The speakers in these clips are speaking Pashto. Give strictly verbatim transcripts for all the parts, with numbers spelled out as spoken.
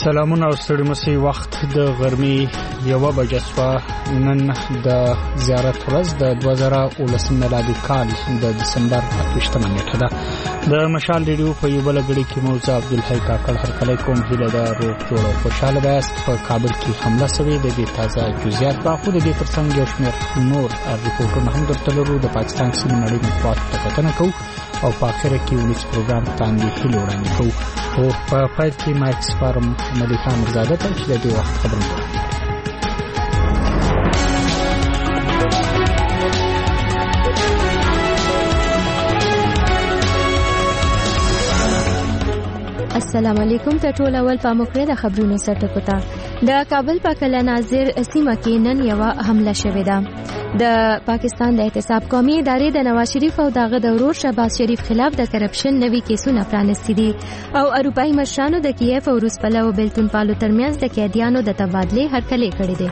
سلامونه او ستړي مسي وخت د غرمې یوه بجه شوه. نن د زیارت ورځ د دوه زره اوولسم میلادي کال د دسمبر اته نیټه ده. د مشال ریډیو په یو بل غړي کې موزه عبدالحی کاکړ هرکلی کوم. هیله ده روغ جوړ او خوشاله یاست. په کابل کې حمله شوې د دې تازه جزئیات په خو د دې ترڅنګ یو شمېر نور ریپورټونه هم درته لرو. د پاکستان سیمې نړۍ مطبوعاتو ته کتنه کوو او په اخر کې ولس پروګرام باندې هیله وړاندې کوو. او په پای کې مایکس فارم ملکه مرزاده ته چې د دې وخت خبرونه السلام علیکم. ته ټول اول په مخکره د خبرونو سرټکو ته. د کابل په کلا ناظر سیمه کې نن یو حمله شوې ده. د پاکستان د احتساب قومي ادارې د نواز شریف او دغه د ورور شهباز شریف خلاف د کرپشن نوي کیسونه پرانستي دي او اروپایي مشرانو د کیف او روس پلو او بیلتون پالو ترمنځ د قیدیانو د تبادله هرکلی کړی دی.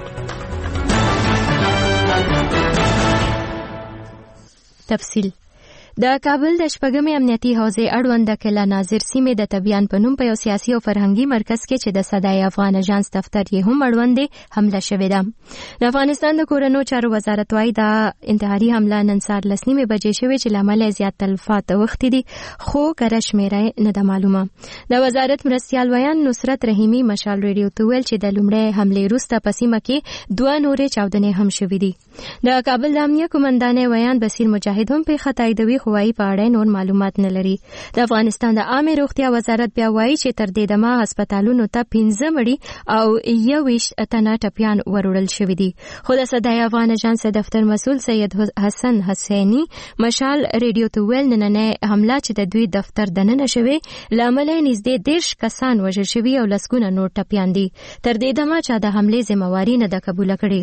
تفصیل د کابل د شپږمې امنیتي حوزې اړوند د کلا ناظر سیمې د تبیان په نوم په یو سیاسي او فرهنګي مرکز کې چې د صدای افغان اژانس دفتر یې هم اړوند دی حمله شوې ده. د افغانستان د کورنیو چارو وزارت وايي دا انتحاري حمله نن سهار لس نیمې بجې شوې چې له امله زیات تلفات اوښتي دي خو کره شمېره نه ده معلومه. د وزارت مرستیال ویان نصرت رحیمي مشال ریډیو ته ویل چې د لومړۍ حملې وروسته په سیمه کې دوه نورې چاودنې هم شوې دي. د کابل د امنیه قومندان ویان بصیر مجاهد هم په خطایدوي خوایي په اړه نور معلومات نه لري. د افغانستان د عامه روغتیا وزارت بیا وایي چې تر دې دمه هسپتالونو ته پنځه مړي او یوویشت تنه ټپیان وروړل شوي دي. خو د صدای افغان اژانس دفتر مسؤل سید حسن حسینی مشال ریډیو ته ویل نننۍ حمله چې د دوی دفتر دننه شوې له امله نږدې دېرش کسان وژل شوي او لسګونه نور ټپیان دي. تر دې دمه چا د حملې ذمہواري نه ده قبوله کړې.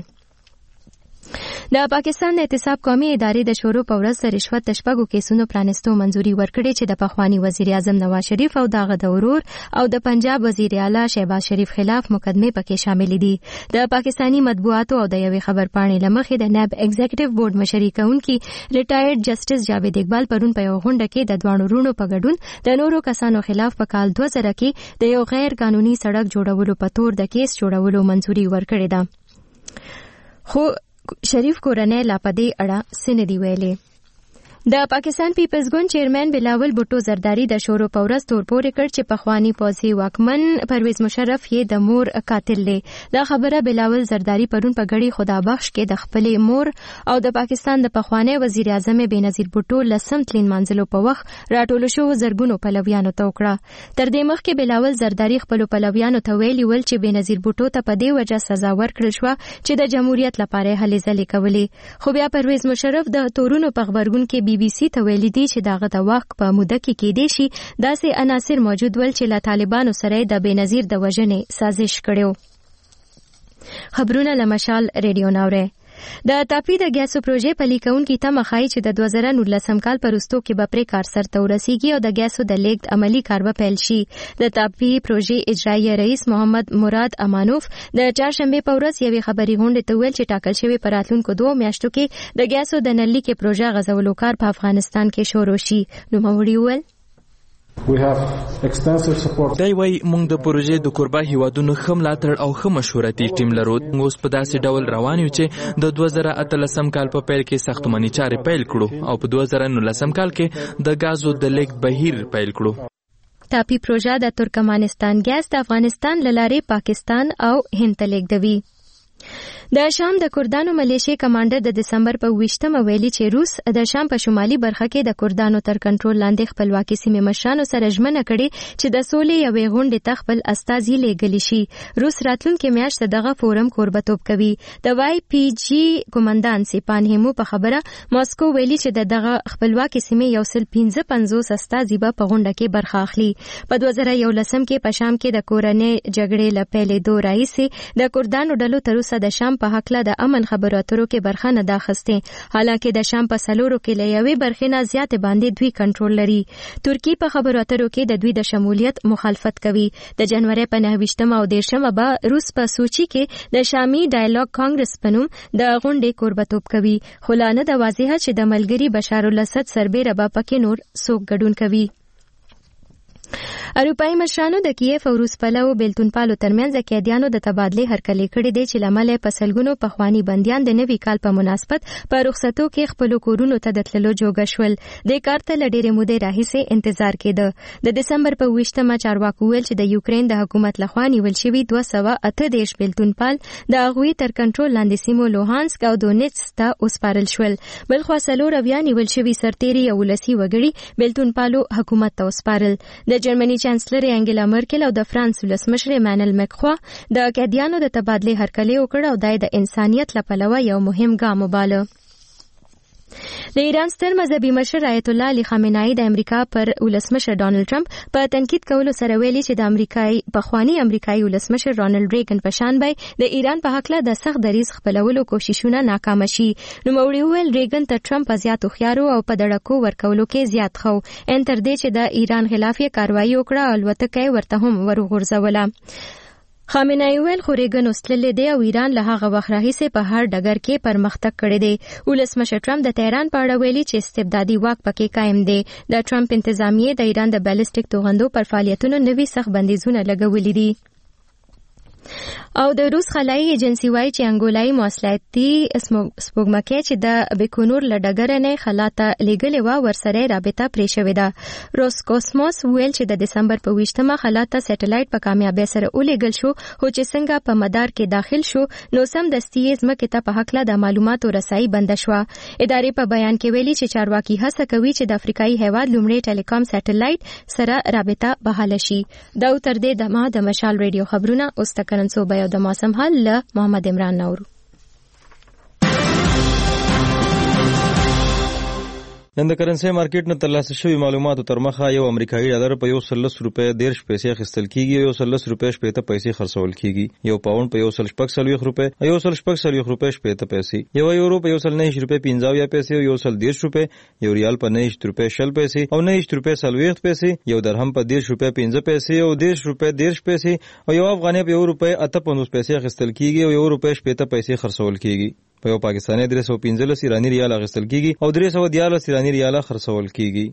د پاکستان د احتساب قومي ادارې د شورو په ورځ د رشوت د شپږو کیسونو پرانستو منځوري ورکړې چې د پخوانی وزیر اعظم نواز شریف او دغه د ورور او د پنجاب وزیر اعلی شهباز شریف خلاف مقدمه پکې شامل دي. د پاکستانی مطبوعاتو او د یوې خبرپاڼې لمخې د ناب ایگزیکټیو بورډ مشري کوونکی ریټایرډ جسټس جاوید اقبال پرون په یو غونډه کې د دوه ورونو په ګډون د نورو کسانو خلاف په کال دوه زره کې د یو غیر قانوني سړک جوړولو په تور د کیس جوړولو منځوري ورکړې ده. خو شریف کورنۍ لا پدې اړه سن دی ویلې. د پاکستان پیپلز ګوند چیرمن بلاول بوټو زرداری د شورو په ورځ تور پورې کړ چې پخوانی پوځي واکمن پرویز مشرف یې د مور قاتل دی. دا خبره بلاول زرداری پرون په غړي خدا بخش کې د خپلې مور او د پاکستان د پخوانی وزیر اعظم بېنظیر بوټو لسم تلین منځلو په وخت راټول شو زرګونو پلویانو ته وکړه. تر دې مخکې بلاول زرداری خپل پلویانو ته ویلي ول چې بېنظیر بوټو ته په دې وجه سزا ورکړل شو چې د جمهوریت لپاره هلې ځلې کولې. خو بیا پرویز مشرف د تورونو په خبرګون کې بی بی سی ته ویلي دي چې دغه د وخت په موده کې کېدې شي داسې عناصر موجود ول چې له طالبانو سره د بېنظیر د وژنې سازش کړو. خبرونه له مشال ریډیو ناوره. د تاپی د ګیسو پروژې پلي کوونکي تمه ښایي چې د دوه زره نولسم کال په وروستو کې به پرې کار سرته ورسیږي او د ګیسو د لیږد عملي کار به پیل شي. د تاپی پروژې اجرایي رئیس محمد مراد امانوف د چهارشنبې په ورځ یوې خبري غونډې ته ویل چې ټاکل شوی په راتلونکو دوه میاشتو کې د ګیسو د نلي کې پروژه غځولو کار په افغانستان کې شروع شي. نوموړي وویل We have extensive support. دای وای موږ د پروژې د کوربه هیوادونو ښه ملاتړ او ښه مشورتي ټیم لرو. اوس په داسې ډول روان یو چې د دوه زره اتلسم کال په پیل کې ساختماني چارې پیل کړو او په دوه زره نولسم کال کې د غازو د لیک بهیر پیل کړو. تاپی پروژه د ترکمنستان ګیس د افغانستان له لارې پاکستان او هند ته لیږدوي. د شام د کردانو ملیشي کمانډر د دسمبر په ویشتمه ویلي چې روس د شام په شمالي برخه کې د کردانو تر کنټرول لاندې خپلواکي سیمې مشرانو سره ژمنه کړې چې د سولې یوې غونډې ته خپل استازي لیږلی شي. روس راتلونکي میاشت دغه فورم کوربتوب کوي. د وای پی جی قومندان سیپان هیمو په خبره ماسکو ویلي چې د دغه خپلواکي سیمې یو سل پنځه پنځوس استازي به په غونډه کې برخه اخلي. په دوه زره یولسم کې په شام کې د کورنۍ جګړې له پیلېدو راهیسې د کردانو ډلو تر اوسه د شام په حقله د امن خبرو اترو کې برخه نه ده اخیستې. حالانکه د شام په څلورو کې له یوې برخې نه زیاتې باندې دوی کنټرول لري. ترکی په خبرو اترو کې د دوی د شمولیت مخالفت کوي. د جنوري په نهه ویشتمه او دېرشمه به روس په سوچي کې د شامي ډایالوګ کانګرس په نوم د غونډې کوربتوب کوي. خو لا نه ده واضحه چې د ملګري بشار الاسد سربیره به پکې نور څوک ګډون کوي. اروپایي مشرانو د کیف او روس پلو بیلتونپالو ترمنځ د قیدیانو د تبادلې هرکلی کړی دی چې لامل په سلګونو پخوانی بنديان د نوي کال په مناسبت په رخصتو کې خپل کورونو ته د تللو جوګه شول. د کار ته له ډېرې مودې راهیسې انتظار کېده. د دسمبر په ویشتمه چارواکو ویل چې د یوکرين د حکومت لخوا نیول شوي دوه سوه اته دېرش بیلتونپال د هغوی تر کنټرول لاندې سیمو لوهانسک او دونیتسک ته وسپارل شول. بلخوا څلور اویا نیول شوي سرتیري او ولسي وګړي بیلتونپالو حکومت ته وسپارل. د جرمني چانسلر انګلا مرکل او د فرانس ولسمشر ایمانوئل مکخوا د قیدیانو د تبادلې هرکلی وکړ او د انسانیت لپاره یو مهم ګام وباله. د ایران ستر مذهبي مشر آیت الله علي خامنه‌ای د امریکا پر ولسمشر ډانلډ ټرمپ په تنقید کولو سره ویلي چې د امریکای پخوانی امریکایي ولسمشر رونالډ ریګن په شان به د ایران په حق له د سخت دریځ خپلولو کوششونه ناکام شي. نو موري ویل ریګن ته ټرمپ زیات خوخيارو او په دړکو ورکولو کې زیات خو ان تر دې چې د ایران خلاف یې کاروایی وکړه او الوتکې ورته هم ورغورځوله. خامنه‌ای ویل خو ریګن اوسللې دی او ایران له هغه وخت راهیسې په هر ډګر کې پرمختګ کړی دی. ولسمشر ټرمپ د تهران په اړه ویلي چې استبدادي واک پکې قائم دی. د ټرمپ انتظامیه د ایران د بیلسټیک توغندو پر فعالیتونو نوي سخت بندیزونه لګولي دي. او د روس خلایي ایجنسی وایي چې انګولای مواصلاتي سپوږمکۍ چې د بیکونور لډګر نه خلاته لګلې و ورسره رابطه پرې شوې ده. روس کوسموس ویل چې د دسمبر په ویشتمه خلاته سټلایټ په کامیابی سره ولېګل شو خو چې څنګه په مدار کې داخل شو نو سم دستي ځمکې ته په حق له د معلوماتو رسایي بند شو. ادارې په بیان کې ویلي چې چارواکي هڅه کوي چې د افریقایي هیواد لومړی ټیلیکام سټلایټ سره رابطه بحاله شي. دا تر دې دمه د مشال ریډیو خبرونه اوس تک صوبه او د موسم حال له محمد عمران نور. نن د کرنسي مارکیټ نه ترلاسه شوی معلوماتو تر مخه یو امریکایي ډالر په یو سل لس روپۍ دیرش پیسې اخیستل کیږي، یو سل لس روپۍ شپېته پیسې خرڅول کیږي، یو پاوند په یو سل شپږ څلوېښت روپۍ، یو سل شپږ څلوېښت روپۍ شپېته پیسې، یو یورو په یو سل نهه روپۍ پنځه اویا پیسې، یو سل دېرش روپۍ، یو ریال په نهه روپۍ شل پیسې او نهه روپۍ څلوېښت پیسې، یو درهم په دېرش روپۍ پنځه پیسې او دېرش روپۍ دېرش پیسې او یو افغانۍ په یو روپۍ اته پنځوس پیسې اخیستل کیږي او یو روپۍ شپېته پیسې خرڅول کیږي. په یو پاکستاني درې سوه پنځلس ایراني ریال اخیستل کیږي او درې سوه دیارلس ایراني ریال خرڅول کیږي.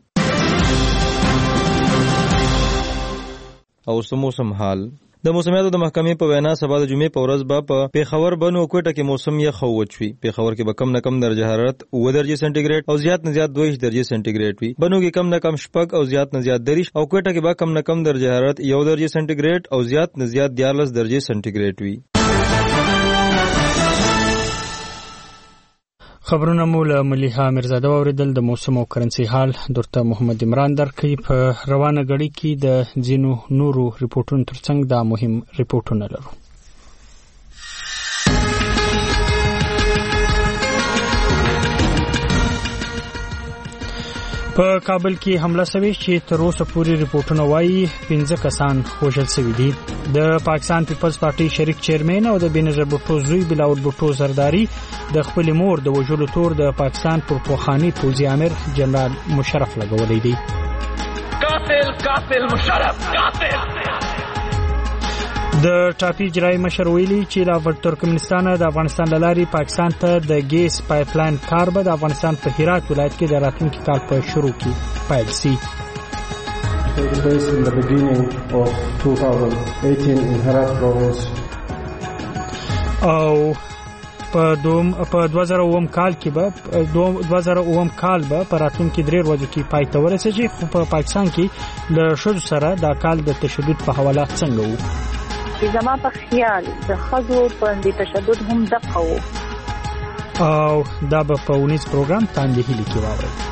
او موسم حال د موسمیاتو د محکمې په وینا سبا د جمعې په ورځ به په پیښور بنو کوټه کې موسم یخ وچ وي. پیښور کې به کم نه کم درجه حرارت اووه درجې سانتي او زیات نه زیات دوه ویشت درجې سانتي وي. بنو کې کم نه کم شپږ او زیات نه زیات دریش او کوټه کې به کم نه کم درجه حرارت یو درجې سانتي او زیات نه زیات دیارلس درجې سانتي وي. خبرونه مو له ملیحه میرزاده اوریدل. د موسم او کرنسي حال درته محمد عمران درکې. په روانه غړي کې د ځینو نورو ریپورتونو ترڅنګ دا مهم ریپورتونه لرو. په کابل کې حمله شوې چې تر اوسه پورې ریپورتونه وایي پنځه کسان وژل شوي دي. د پاکستان پیپلز پارټي شریک چیرمن او د بینظیر بوټو زوی بلاول بوټو زرداری د خپل مور د وژلو تور د پاکستان پر پوخانی پوځي امر جنرال مشرف لګولې دي. قاتل قاتل مشرف قاتل. د ټاپي اجرایي مشر ویلي چې لا ترکمنستان د افغانستان لاري پاکستان ته د ګیس پایپلاین کار به د افغانستان په هرات ولایت کې د راتلونکي کال په شروع کې پیل شي. In the beginning of twenty eighteen in Herat province. او په دوم په دوه زره اووم کال کې به دوه زره اووم کال به په راتلونکي درې ورځو کې پای ته ورسېږي. خو په پاکستان کې له ښځو سره دا کال د تشدد په حواله څنګه وو؟ زما په خیال د ښځو په تشدد هم دقه وو او دا به په ونیز پروګرام تاندې هیلې کې واورئ.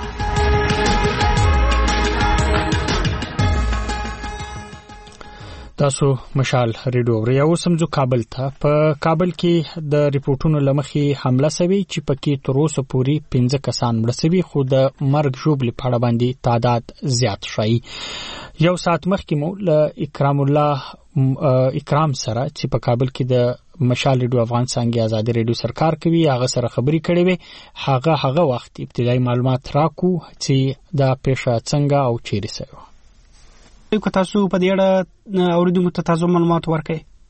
تاسو مشال ریډیو وریا وسمځو کابل ته. په کابل کې د ریپورتونو لمخې حمله شوې چې پکې تر اوسه پورې پنځه کسان مړه شوي خو د مرګ ژوبلې په اړه باندې تعداد زیات شوی. یو ساعت مخکې مو له اکرام الله اکرام سره چې په کابل کې د مشال ریډیو افغان څنګه آزادي ریډیو سرکار کوي هغه سره خبرې کړې وې. هغه هغه وخت ابتدایي معلومات راکو چې دا پیښه څنګه او چیرې شوه. که تاسو په دې اړه اوریدونکو ته تاسو معلومات ورکړئ.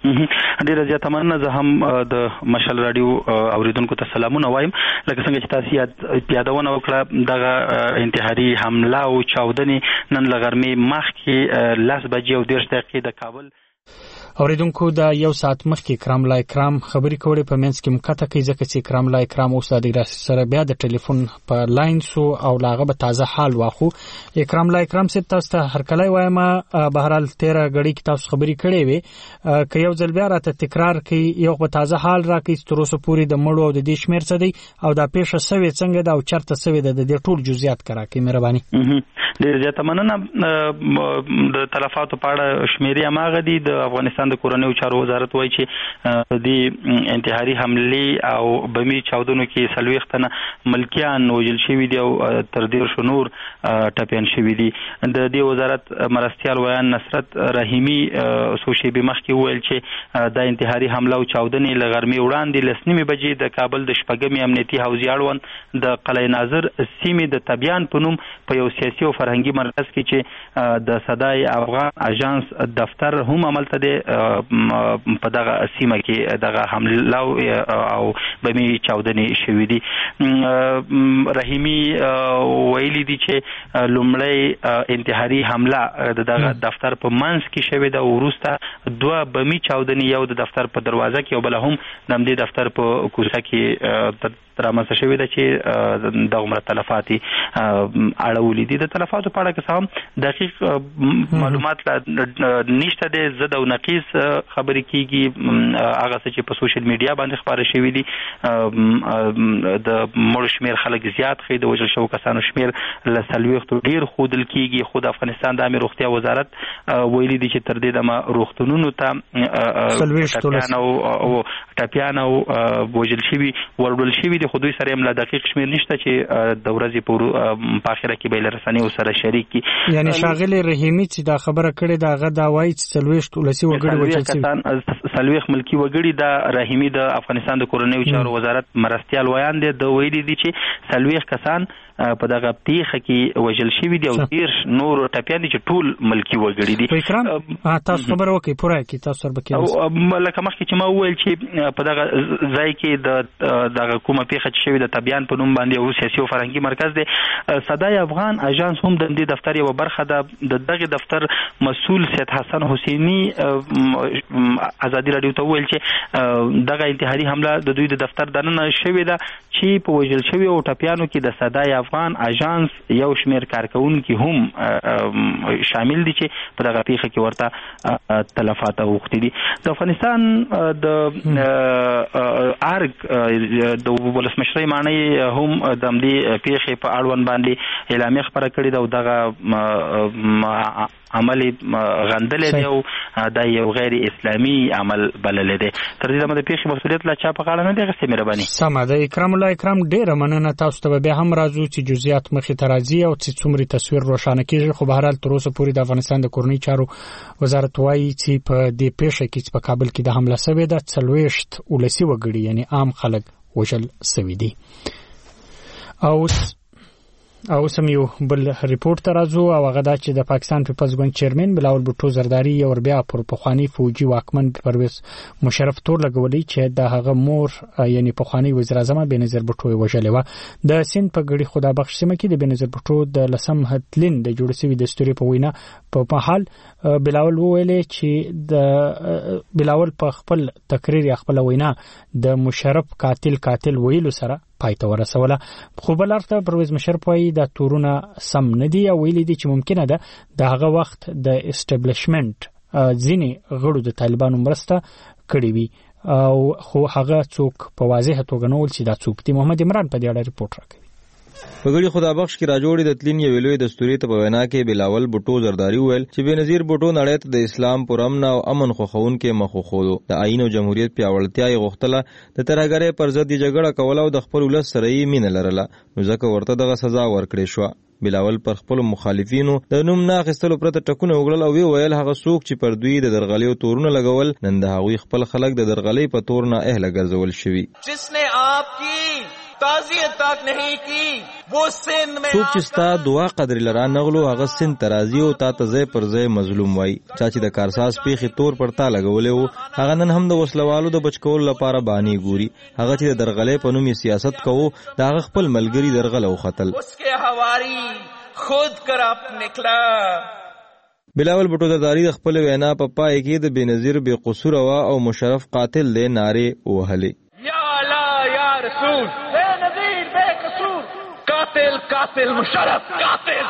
ډیره زیاته مننه. زه هم د مشال رادیو اوریدونکو ته سلامونه وایم. لکه څنګه چې تاسو یاد یادونه وکړه دغه انتحاري حمله او چاودنې نن لغرمې مخکې لس بجې او دېرش دقیقې د کابل اوریدونکو دا یو ساعت مخکې کرام لا کرام خبرې کولې په منځ کې مکته کوي ځکه چې کرام لا کرام اوس د ډیره سره بیا د ټلیفون په لاین سو او لاغه به تازه حال واخو. کرام لا کرام سي تاسو ته هر کله وایم بهرال تیرا غړي کې تاسو خبرې کړې وي که یو ځل بیا راته تکرار کړي یو په تازه حال راکې تر اوسه پورې د مړو او د دې شمیر څه دی او دا پیښه سوي څنګه دا او چرته سوي د دې ټول جزئیات کرا کې مهرباني. ډیر زیاته مننه. د تلفاتو په اړه شمیرې اماغه دي د افغانستان د کورنیو چارو وزارت وایي چې د انتحاري حمله او بمي چاودنو کې څلوېښت تنه ملکیان وژل شوي دي او تر دېرشو نور ټپیان شوي دي. د دې وزارت مرستیال ویان نصرت رحیمي څو شېبې مخکې وویل چې دا انتحاري حمله او چاودنې له غرمې وړاندې لس نیمې بجې د کابل د شپږمې امنیتي حوزې اړوند د قلعه ناظر سیمې د تبیان په نوم په یو سیاسي او فرهنګي مرکز کې چې د صدای افغان اژانس دفتر هم عملته دی په دغه سیمه کې دغه حمله او بمي چاودنې شوې دي. رحیمي ویلي دي چې لومړی انتحاري حمله د دغه دفتر په منځ کې شوې ده او وروسته دوه بمي چاودنې یو د دفتر په دروازه کې او بل هم د همدې دفتر په کوڅه کې رامنځته شوې ده چې د عمر تلفات اړولې دي. د تلفاتو په اړه که څه هم دقیق معلومات نشته دی. زه د نقیص خبرې کیږي هغه څه چې په سوشل میډیا باندې خبره شوې دي. د مړو شمیر خلک زیات ښیي د وژل شوو کسانو شمیر له څلوېښتو ډېر ښودل کیږي. خو د افغانستان د عامې روغتیا وزارت ویلي دي چې تر دې دمه روغتونونو ته ټپیان او وژل شوي وروړل شوي دي خو دوی سره هم لا دقیق شمیر نشته چې د ورځې په آخره کې به له رسنیو سره شریک کړي. یعنی ښاغلي رحیمي چې دا خبره کړې ده هغه دا وایي چې څلوېښت ولسي وګړي وژل شوي څلوېښت ملکي وګړي. د رحیمي د افغانستان د کورنیو چارو وزارت مرستیال ویان دی د ویلي دي چې څلوېښت کسان په دغه پیښه کې وژل شوي دي او دېرش نور ټپیان دي چې ټول ملکي وګړي دي. اکرام تاسو خبره وکړئ پوره کړئ تاسو سره به کېږي. لکه مخکې چې ما وویل چې په دغه ځای کې د دغه کومه پیښه چې شوې د تبیان په نوم باندې یو سیاسي او فرهنګي مرکز دی. صدای افغان اژانس هم د دې دفتر یوه برخه ده. د دغه دفتر مسؤل سید حسن حسیني ازادي راډیو ته وویل چې دغه انتحاري حمله د دوی د دفتر دننه شوې ده چې په وژل شوي او ټپیانو کې د صدای افغان اژانس یو شمیر کارکونکي هم شامل دي چې په دغه پیښه کې ورته تلفات اوښتي دي. د افغانستان د ارګ د ولسمشرۍ ماڼۍ هم د همدې پیښې په اړوند باندې اعلامیه خپره کړې ده او دغه عمل غندلې دی او دا یو غیر اسلامي عمل بللې دی. تر دې دمه د پیښې مسؤلیت لا چا په غاړه نه دی اخیستی. مهرباني. سمه ده. اکرام الله اکرام ډېره مننه. تاسو ته بیا هم راځو چې جزئیات مخې ته راځي او چې څومره تصویر روښانه کېږي. خو بهرحال تر اوسه پورې د افغانستان د کورنیو چارو وزارت وایي چې په دې پیښه کې چې په کابل کې د حمله شوې ده څلوېښت ولسي وګړي یعنی عام خلک وژل شوي دي. او او سم یو بل ریپورت ته راځو او هغه دا چې د پاکستان پیپلز ګوند چیرمن بلاول بوټو زرداری یو بیا پر پخوانی فوجي واکمن پرویز مشرف تور لګولې چې د هغه مور یعنی پخوانی وزیر اعظم بنظیر بوټو وژلې و. د سین په ګړي خدا بخش سیمه کې د بنظیر بوټو د لسم هتلین د جوړ شوی د ستوري په وینا په حال بلاول وویل چې د بلاول په خپل تقریر یا خپل وینا د مشرف قاتل قاتل ویلو سره پایته ورسوله. خو بل اړخ ته پرویز مشرف وایي دا تورونه سم نه دي او ویلي دي چې ممکنه ده د هغه وخت د اسټابلیشمنت ځینې غړو د طالبانو مرسته کړې وي او خو هغه څوک په واضح توګه نه ویل چې دا څوک دي. محمد عمران په دې اړه ریپورت راکوي. په ګړي خدا بخش کې راجوړې د تلین یو لوی دستوري ته په وینا کې بلاول بوټو زرداری ویل چې بنظیر بوټو نړۍ ته د اسلام پر امن او امن خوخون کې مخ خوړو. د آئین او جمهوریت پیاوړتیا یې غوښتله، د ترهګرۍ پر ضد جګړه کوله او د خپل ولس سره یې مینه لرله، نو ځکه ورته دغه سزا ورکړې شوه. بلاول پر خپل مخالفینو د نوم نه اخیستلو پرته ټکونه وګړل او ویل هغه څوک چې پر دوی د درغلیو تورونه لګول نن د هغوی خپل خلک د درغلۍ په تور نه اهله ګرځول شوي. جس نے آپ کی ताज़ियत तक नहीं की वो सिंध में څوک چې ستا دعا قدر لرا نغلو هغه سند ترازی او تا ته ځای پر ځای مظلوم وای. چا چې د کارساز پیښې تور پر تا لګولې وو هغه نن هم د وسلوالو د بچکول لپاره بانی ګوري. هغه چې د درغلې په نوم سیاست کوو دا هغه خپل ملګری درغله وختل. उसके हवारी खुद करप निकला. بلاول بټو زرداری د خپل وینا په پای کې د بنظیر بے قصور او مشرف قاتل له ناره وهلې. یا الله یا رسول بے نظیر بے قصور قاتل قاتل مشرف قاتل.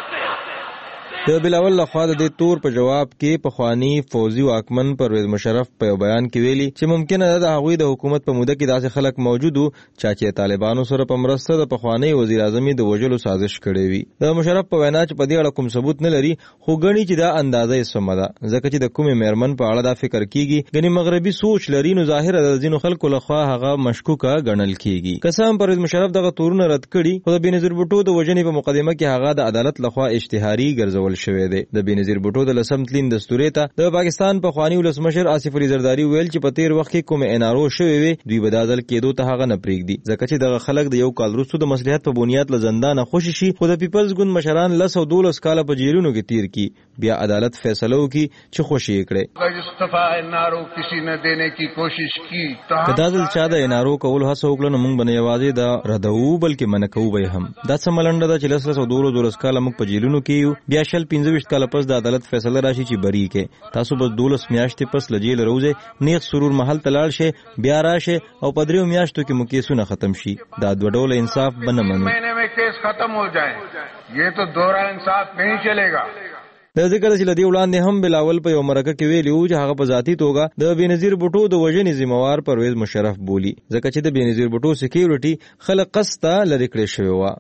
د بلاول لخوا د دې تور په جواب کې پخوانی فوزي واکمن پرویز مشرف په بیان کې ویلي چې ممکنه ده د هغوی د حکومت په موده کې داسې خلک موجود وو چې طالبانو سره په مرسته د پخوانی وزیر اعظم د وژلو سازش کړی وي. د مشرف په وینا چې په دې اړه کوم ثبوت نه لري خو ګڼي چې دا اندازه یې سمه ده ځکه چې د کومې میرمن په اړه دا فکر کیږي ګنې مغربي سوچ لري نو ظاهره د ځینو خلکو لخوا هغه مشکوکه ګڼل کیږي. قسم پرویز مشرف دغه تورونه رد کړي خو د بنظیر بوټو د وژنې په مقدمه کې هغه د عدالت لخوا اشتهاري ګرځول شوی دی. د بنظیر بوټو د لسم تلین دستوري ته د پاکستان په خوانی ولسمشر آصف علي زرداری ویل چې په تیر وخت کې کوم انارو شوی وي دوی بدادل کېدو ته هغه نه پریږدي ځکه چې دغه خلک د یو کال وروسته د مصلحت په بنیاد له زندانه خوشي شي خو د پیپلز ګوند مشران لس او دولس کاله په جیلونو کې تیر کی بیا عدالت فیصله وکړي چې خوشي کړي. استعفا انارو کسی نه دینے کی کوشش کی کداځل چا د انارو کول هڅه وکړه نو موږ باندې یوازې د ردو بلکې منکو به هم دا څه ملنډه ده چې لس او دولس دولس کاله موږ په جیلونو کې یو بیا شل پنځه ویشت کاله پس د عدالت فیصله راشي چې بری کې تاسو بس دولس میاشتې پس لجیل روزه نیغ سرور محل تلاړ شي بیا راشه او په دریو میاشتو کې مو کیسونه ختم شي. دا دوه ډول انصاف بنه منو. مہینے میں کیس ختم ہو جائے یہ تو دوہرا انصاف نہیں چلے گا. د ذکر چې لدی وړاندې هم بلاول په یو مرکه کې ویلی و چې هغه په ذاتی توګه د بنظیر بوټو د وژنې ذمہوار پرویز مشرف بولی ځکه چې د بنظیر بوټو سکیورټي خلک قسطه لری کړی شوی و.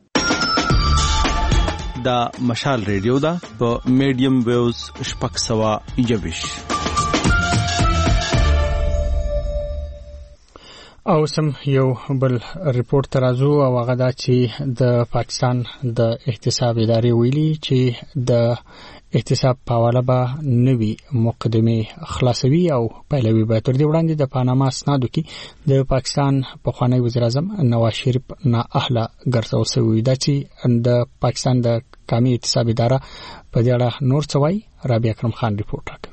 دا مشال ریډیو دا په میډیم ویوز شپږ سوه یوویش او سم یو بل ریپورت ترازو او هغه دا چې د پاکستان د احتساب ادارې ویلي چې د احتساب په حواله به نوي مقدمه خلاصوي او پیلوي به تر دې وړاندې د پاناما اسنادو کې د پاکستان پخوانی وزیر اعظم نواز شریف نا اهله ګرځول شوی دا چې د پاکستان د قومي احتساب اداره په دې اړه نور څه وایي. رابعه اکرم خان ریپورت راکوي.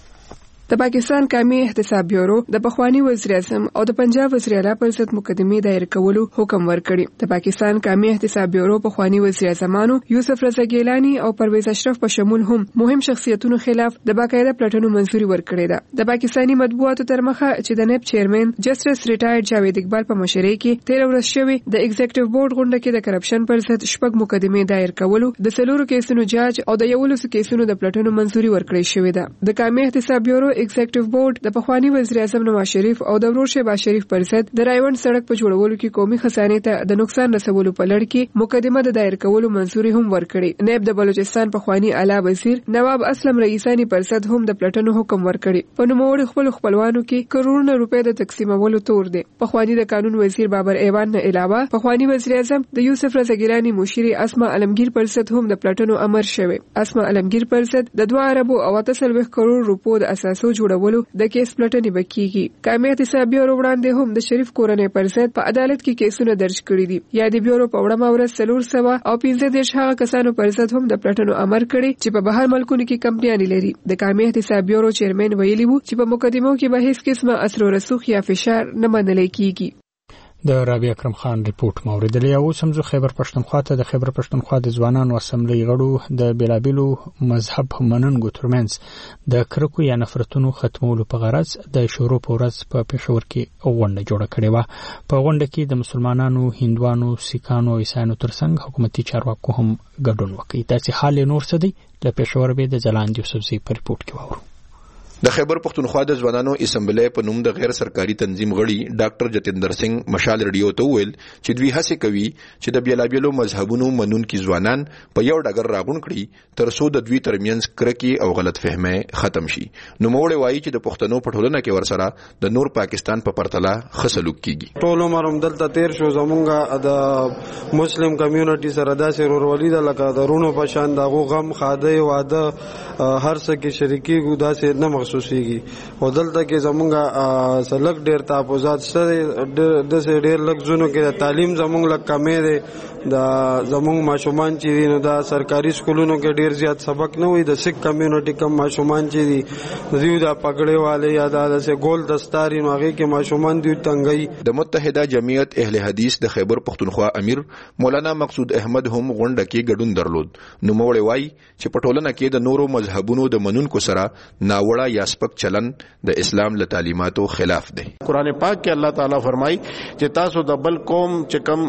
د پاکستان قومي احتساب بیورو د پخوانی وزیر اعظم او د پنجاب وزیر اعلی پر ضد مقدمه دایر کولو حکم ورکړی. د پاکستان قومي احتساب بیورو پخوانی وزیر اعظمانو یوسف رضا ګیلانی او پرویز اشرف په شمول هم مهم شخصیتونو خلاف د باقاعده پلټنو منځوري ورکړې ده. د پاکستانی مطبوعاتو تر مخه چې د نیب چیرمن جسټس ریټایرډ جاوید اقبال په مشرۍ کې تیر ورځ شوی د ایگزیکټیو بورډ غونډه کې د کرپشن پر ضد شپږ مقدمه دایر کولو د څلورو کیسونو جاج او د یولسو کیسونو د پلټنو منځوري ورکړې شوې ده. د قومي احتساب بیورو ایگزیکټیو بورډ د پخوانی وزیر اعظم نواز شریف او د ورور شهباز شریف پر ضد د رایوند سړک په جوړولو کې قومي خزانه ته د نقصان رسولو په لړ کې مقدمه د دایر کولو منځوري هم ورکړي. نیب د بلوچستان پخوانی اعلی وزیر نواب اسلم رئیسانی پر ضد هم د پلټنو حکم ورکړي. په نوموړي خپل خپلوانو کې کروڑونه روپۍ د تقسیمولو تور دي. پخوانی د قانون وزیر بابر ایوان نه علاوه پخوانی وزیر اعظم د یوسف رضا ګیلانی مشیری اسما علمگیر پر ضد هم د پلټنو امر شوی. اسما علمگیر پر ضد د دوه اربو او تسلوخ کروڑ روپو د اساسو جوړولو د کیس پلټنې وکړي. قومي احتساب بیورو وړاندې هم د شریف کورنۍ پر ضد په عدالت کې کیسونه درج کړي دي. یا د بیورو په وړاندې ورځ څلور سوه او پنځه دېرش هغه کسانو پر ضد هم د پلټنو امر کړي چې په بهر ملکونو کې کمپنیانې لري. د قومي احتساب بیورو چیرمن ویلي وو چې په مقدمو کې به هیڅ قسمه اثر و رسوخ یا فشار نه منل کیږي. د رابعه اکرم خان ریپورت موریدلی. او سمزو خیبر پښتونخوا ته د خیبر پښتونخوا د ځوانانو اسمبلی غړو د بیلابیلو مذهب منونکو ترمنځ د کرکو یا نفرتونو ختمولو په غرض د شورو په ورځ په پېښور کې غونډه جوړه کړې وه. په غونډه کې د مسلمانانو، هندوانو، سیکانو او عیسایانو ترڅنګ حکومتي چارواکو هم ګډون وکړي. داسې حال نور څه دی له پېښور به د ځلاند یوسفزي په ریپورت کې واورو. د خیبر پښتونخوا د ځوانانو اسمبلی په نوم د غیر سرکاري تنظیم غړي ډاکټر جتیندر سنگ مشال ریډیو ته ویل چې دوی هڅه کوي چې د بیلابیلو مذهبونو منونکي ځوانان په یو ډګر راغون کړي ترڅو د دوی ترمنځ کرکې او غلط فهمۍ ختم شي. نو موږ وایي چې د پښتنو په ټولنه کې ورسره د نور پاکستان په پرتله ښه سلوک کیږي. ټول عمر هم دلته تیر شو، زمونږ د مسلم کمیونټي سره داسې ورورولي ده لکه د رونو په شان دغه غم خاده واده هر څه کې شریکي ګو داسې نه محسوسيږي او دلته کې زمونږ سلک ډیر تحفظات شته د سه ډیر لږ زونو کې تعلیم زمونږ لږ کمې ده د زمونږ ماشومان چې نو دا سرکاري سکولونو کې ډیر زیات سبق نه وي د سک کمیونټي کم ماشومان چې دي دوی دا پګړې والے یا د سه ګول دستاري نو هغه کې ماشومان دوی تنګي. د متحده جمعیت اهل حدیث د خیبر پختونخوا امیر مولانا مقصود احمد هم غونډه کې ګډون درلود. نو موړی وای چې په ټولنه کې د نورو مذهبونو د منونکو سره ناوړه یا سپک چلن د اسلام له تعلیماتو خلاف دی. قرآن پاک کې الله تعالی فرمایي چې تاسو د بل قوم چې کم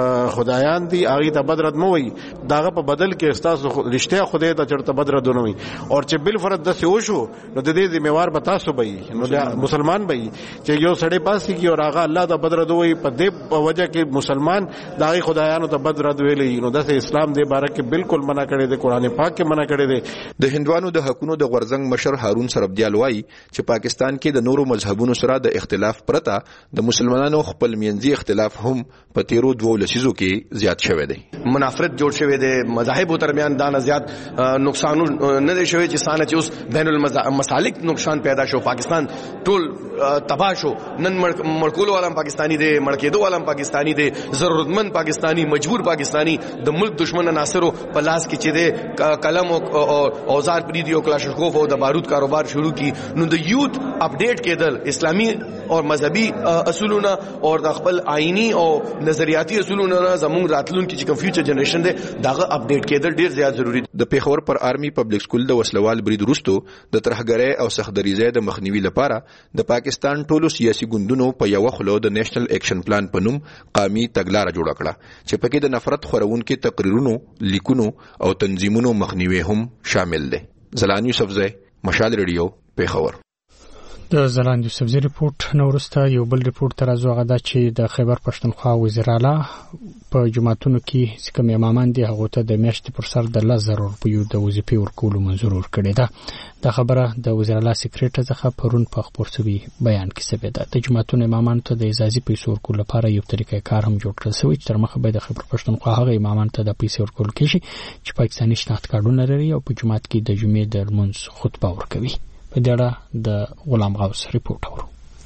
خدایان دي هغه ته بدرد مو وي داغه په بدل کې تاسو رښتیا خدای ته چرته بدرد نه وي او چې بل فرض د سیو شو نو د دې ذمہوار به تاسو به نو مسلمان به چې یو سړی پاسي کی او هغه الله ته بدرد وي په دې وجه کې مسلمان داغه خدایانو ته بدرد ویلي نو د اسلام دې باره کې بالکل منع کړی دی. قرآن پاک کې منع کړی دی. د هندوانو د حقونو د غورځنګ مشر هارون سربدیال وایي چې پاکستان کې د نورو مذهبونو سره د اختلاف پرته د مسلمانانو خپل منځي اختلاف هم په تیرو دوو لسیزو کې زیات شوی دی. منافرت جوړ شوی دی مذاهبو ترمیان دا زیات نقصان نه دی شوی چې سانه چې اوس بین المسالک نقصان پیدا شو پاکستان ټول تباہ شو. نن مړکول والا پاکستانی دی مړکېدو والا پاکستانی دی ضرورتمند پاکستانی مجبور پاکستانی د ملک دشمن عناصرو په لاس کې چې دی قلم او اوزار پری دی او کلاشینکوف او د بارود کاروبار شروع کی نو د یوت اپډیټ کېدل اسلامی او مذهبي اصولونه او د خپل آئینی او نظریاتي اصولونه زموږ راتلونکي چې کوم فیوچر جنریشن دی داغه اپډیټ کېدل ډیر زیات ضروری دی. د پیښور پر آرمی پبلک سکول د وسلوال برید وروسته د ترهګرۍ او سختدریزۍ د مخنیوي لپاره د پاکستان ټولو سیاسي ګوندونو په یو خلو د نېشنل اکشن پلان په نوم قومي تګلارې جوړه کړه چې پکې د نفرت خورونکو تقریرونو لیکونو او تنظیمونو مخنیوي هم شامل دی. زلان یوسفزی مشال ریډیو پیښور. د زلان یوسفزی ریپورت نو ورسته یو بل ریپورت تر ازو غدا چې د خیبر پښتونخوا وزیر اعلی په جماعتونو کې چې کوم امامان دي هغه ته د میاشتې پر سر د لس زره روپیو د وظیفې ورکولو منظور ورکړی ده. د خبره د وزیر اعلی سکریټر څخه پرون په خبر شوی بیان کې ثابت ده. د جماعتونو امامان ته د اجازه پیسې ورکول لپاره یو طریقې کار هم جوړ کړل شوی چې تر مخه به د خیبر پښتونخوا هغه امامان ته د پیسې ورکول کیږي چې پاکستاني شناخت کارتونه لري او په جماعت کې د جمعې د لمونځ خطبه ورکوي. په دې اړه د غلام غوث ریپورت اورو.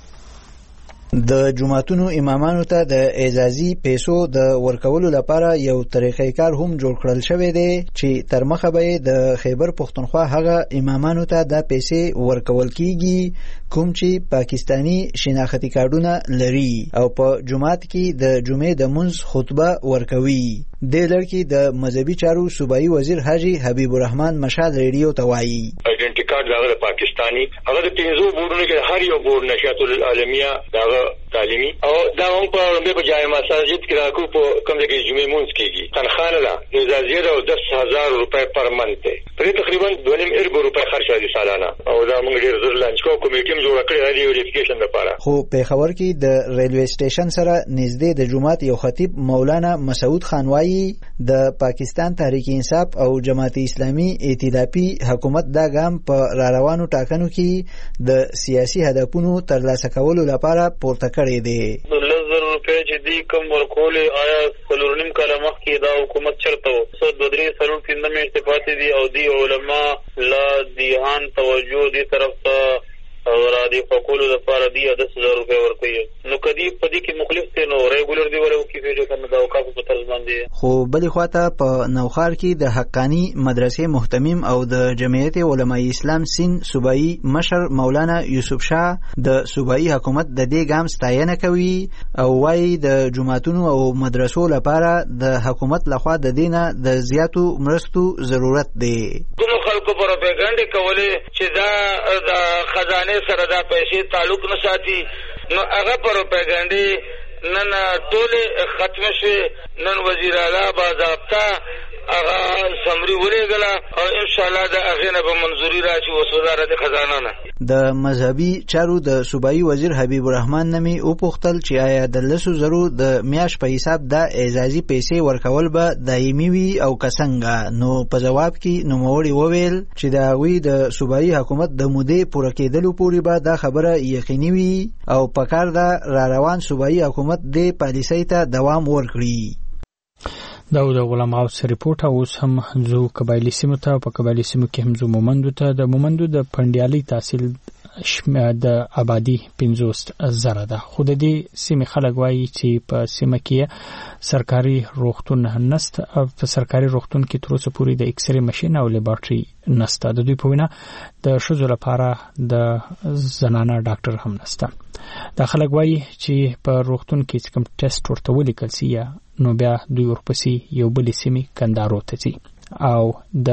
د جماعتونو امامانو ته د اعزازي پیسو د ورکولو لپاره یو طریقې کار هم جوړ کړل شوی دی چې تر مخه به د خیبر پښتونخوا هغه امامانو ته د پیسې ورکول کیږي کوم چې پاکستانی شناختی کارتونه لري او په جماعت کې د جمعې د منځ خطبه ورکوي. د لړکی د مذهبي چارو صوبایي وزیر حاجی حبیب الرحمن مشال ریډیو ته وایي آئیډنټی کارت دغه پاکستانی هغه د پنځو بورډونو کې هر یو بورډ نشاط العالمیه دغه تعلیمي او دا هم په لومبه په جامع مساجد کې راکو په کوم ځای کې جمعې مونږ کېږي تنخواه نه اجازه او دس هزار روپۍ پر منته پرې تقریبا دوه نیم اربع روپۍ خرچ دي سالانه او دا موږ ډیر زر لانچ کو کمیټه جوړ کړې دی ویریفیکیشن لپاره. خو په خبر کې د ریلوی سټیشن سره نږدې د جماعت یو خطیب مولانا مسعود خان وایي د پاکستان تحریک انصاف او جماعت اسلامي ائتلافي حکومت دا ګام په را روانو ټاکنو کې د سیاسي هدفونو ترلاسه کولو لپاره پورته کړی دی. لزر روپے چې دی کوم ورکول آیا څلورنیم کاله مخکې دا حکومت چرته و څو دوه درې څلور پنځه میاشتې پاتې دي او دی علما لا دیهان توجه دی طرف ته او را دي فقولو د پاره دی د دس هزار روپے ورکوي نو کدی پدې کې مخالف دي نو ریګولر دی ورو کې فیډ کنه دا اوقاف په طرز باندې. خو بلې خواته په نوخار کې د حقانی مدرسې محتمم او د جمعیت علماء اسلام سین صوبایي مشر مولانا یوسف شاه د صوبایي حکومت د دې ګام ستاینه کوي او وايي د جمعتونو او مدرسو لپاره د حکومت لخوا د دینه د زیاتو مرستو ضرورت دی. کوم خلکو پروپاګاندا کولې چې دا د خزانه سره دا پیسې تعلق نه ساتي نو هغه پروپاګاندا نن ټول ختم شي. نن وزیر اعلی باضابطه هغه سمري ولېګلا او ان شاء الله دا هغه نه به منظوري راشي وزارت خزانه نه. د مذهبي چارو د صوبایي وزیر حبیب الرحمن نمی او پختل چې آیا د لسو زرو د میاش په حساب د اعزازي پیسې ورکول به دایمي وي او کسنګ نو په جواب کې نوموړي وویل چې دا وی د صوبایي حکومت د مودې پوره کېدلو پورې به دا خبره یقیني وي او په کار دا را روان صوبایي حکومت د پالیسۍ ته دوام ورکړي. دا د غلام غوث ریپورت اوس هم زو قبایلی سیمو ته په قبایلی سیمو کې هم زو مومندو ته د مومندو د پندیالي تحصیل د آبادی پنځوس زره ده. خو د دې سیمې خلک وایي چې په سیمه کې سرکاري روغتون نشته او په سرکاري روغتون کې تر اوسه پورې د ایکسرې ماشين او لیبارټري نشته. د دوی په وینا د ښځو لپاره د زنانه ډاکټر هم نشته. دا خلک وایي چې په روغتون کې کوم ټیسټ ورته ولیکل سي نو بیا دوی ورپسې یو بل سیمې کندهار ته ځي او د